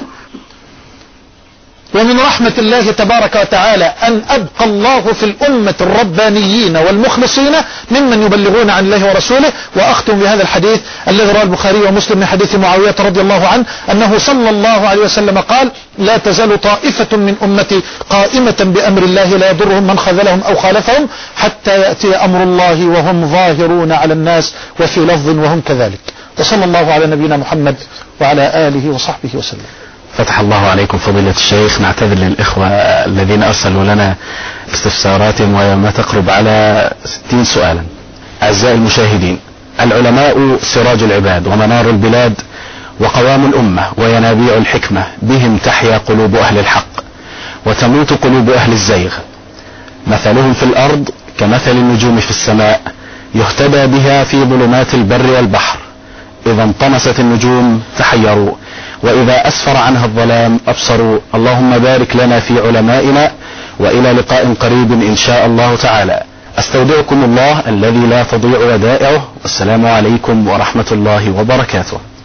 ومن رحمة الله تبارك وتعالى أن أبقى الله في الأمة الربانيين والمخلصين ممن يبلغون عن الله ورسوله. وأختم بهذا الحديث الذي رواه البخاري ومسلم من حديث معاوية رضي الله عنه أنه صلى الله عليه وسلم قال: لا تزال طائفة من أمتي قائمة بأمر الله لا يضرهم من خذلهم أو خالفهم حتى يأتي أمر الله وهم ظاهرون على الناس، وفي لفظ وهم كذلك. وصلى الله على نبينا محمد وعلى آله وصحبه وسلم. فتح الله عليكم فضيلة الشيخ. نعتذر للإخوة الذين أرسلوا لنا استفساراتهم وما تقرب على 60 سؤالا. أعزائي المشاهدين، العلماء سراج العباد ومنار البلاد وقوام الأمة وينابيع الحكمة، بهم تحيا قلوب أهل الحق وتموت قلوب أهل الزيغ. مثلهم في الأرض كمثل النجوم في السماء، يهتدى بها في ظلمات البر والبحر. إذا انطمست النجوم تحيروا، وإذا أسفر عنها الظلام أبصروا. اللهم بارك لنا في علمائنا، وإلى لقاء قريب إن شاء الله تعالى. أستودعكم الله الذي لا تضيع ودائعه، والسلام عليكم ورحمة الله وبركاته.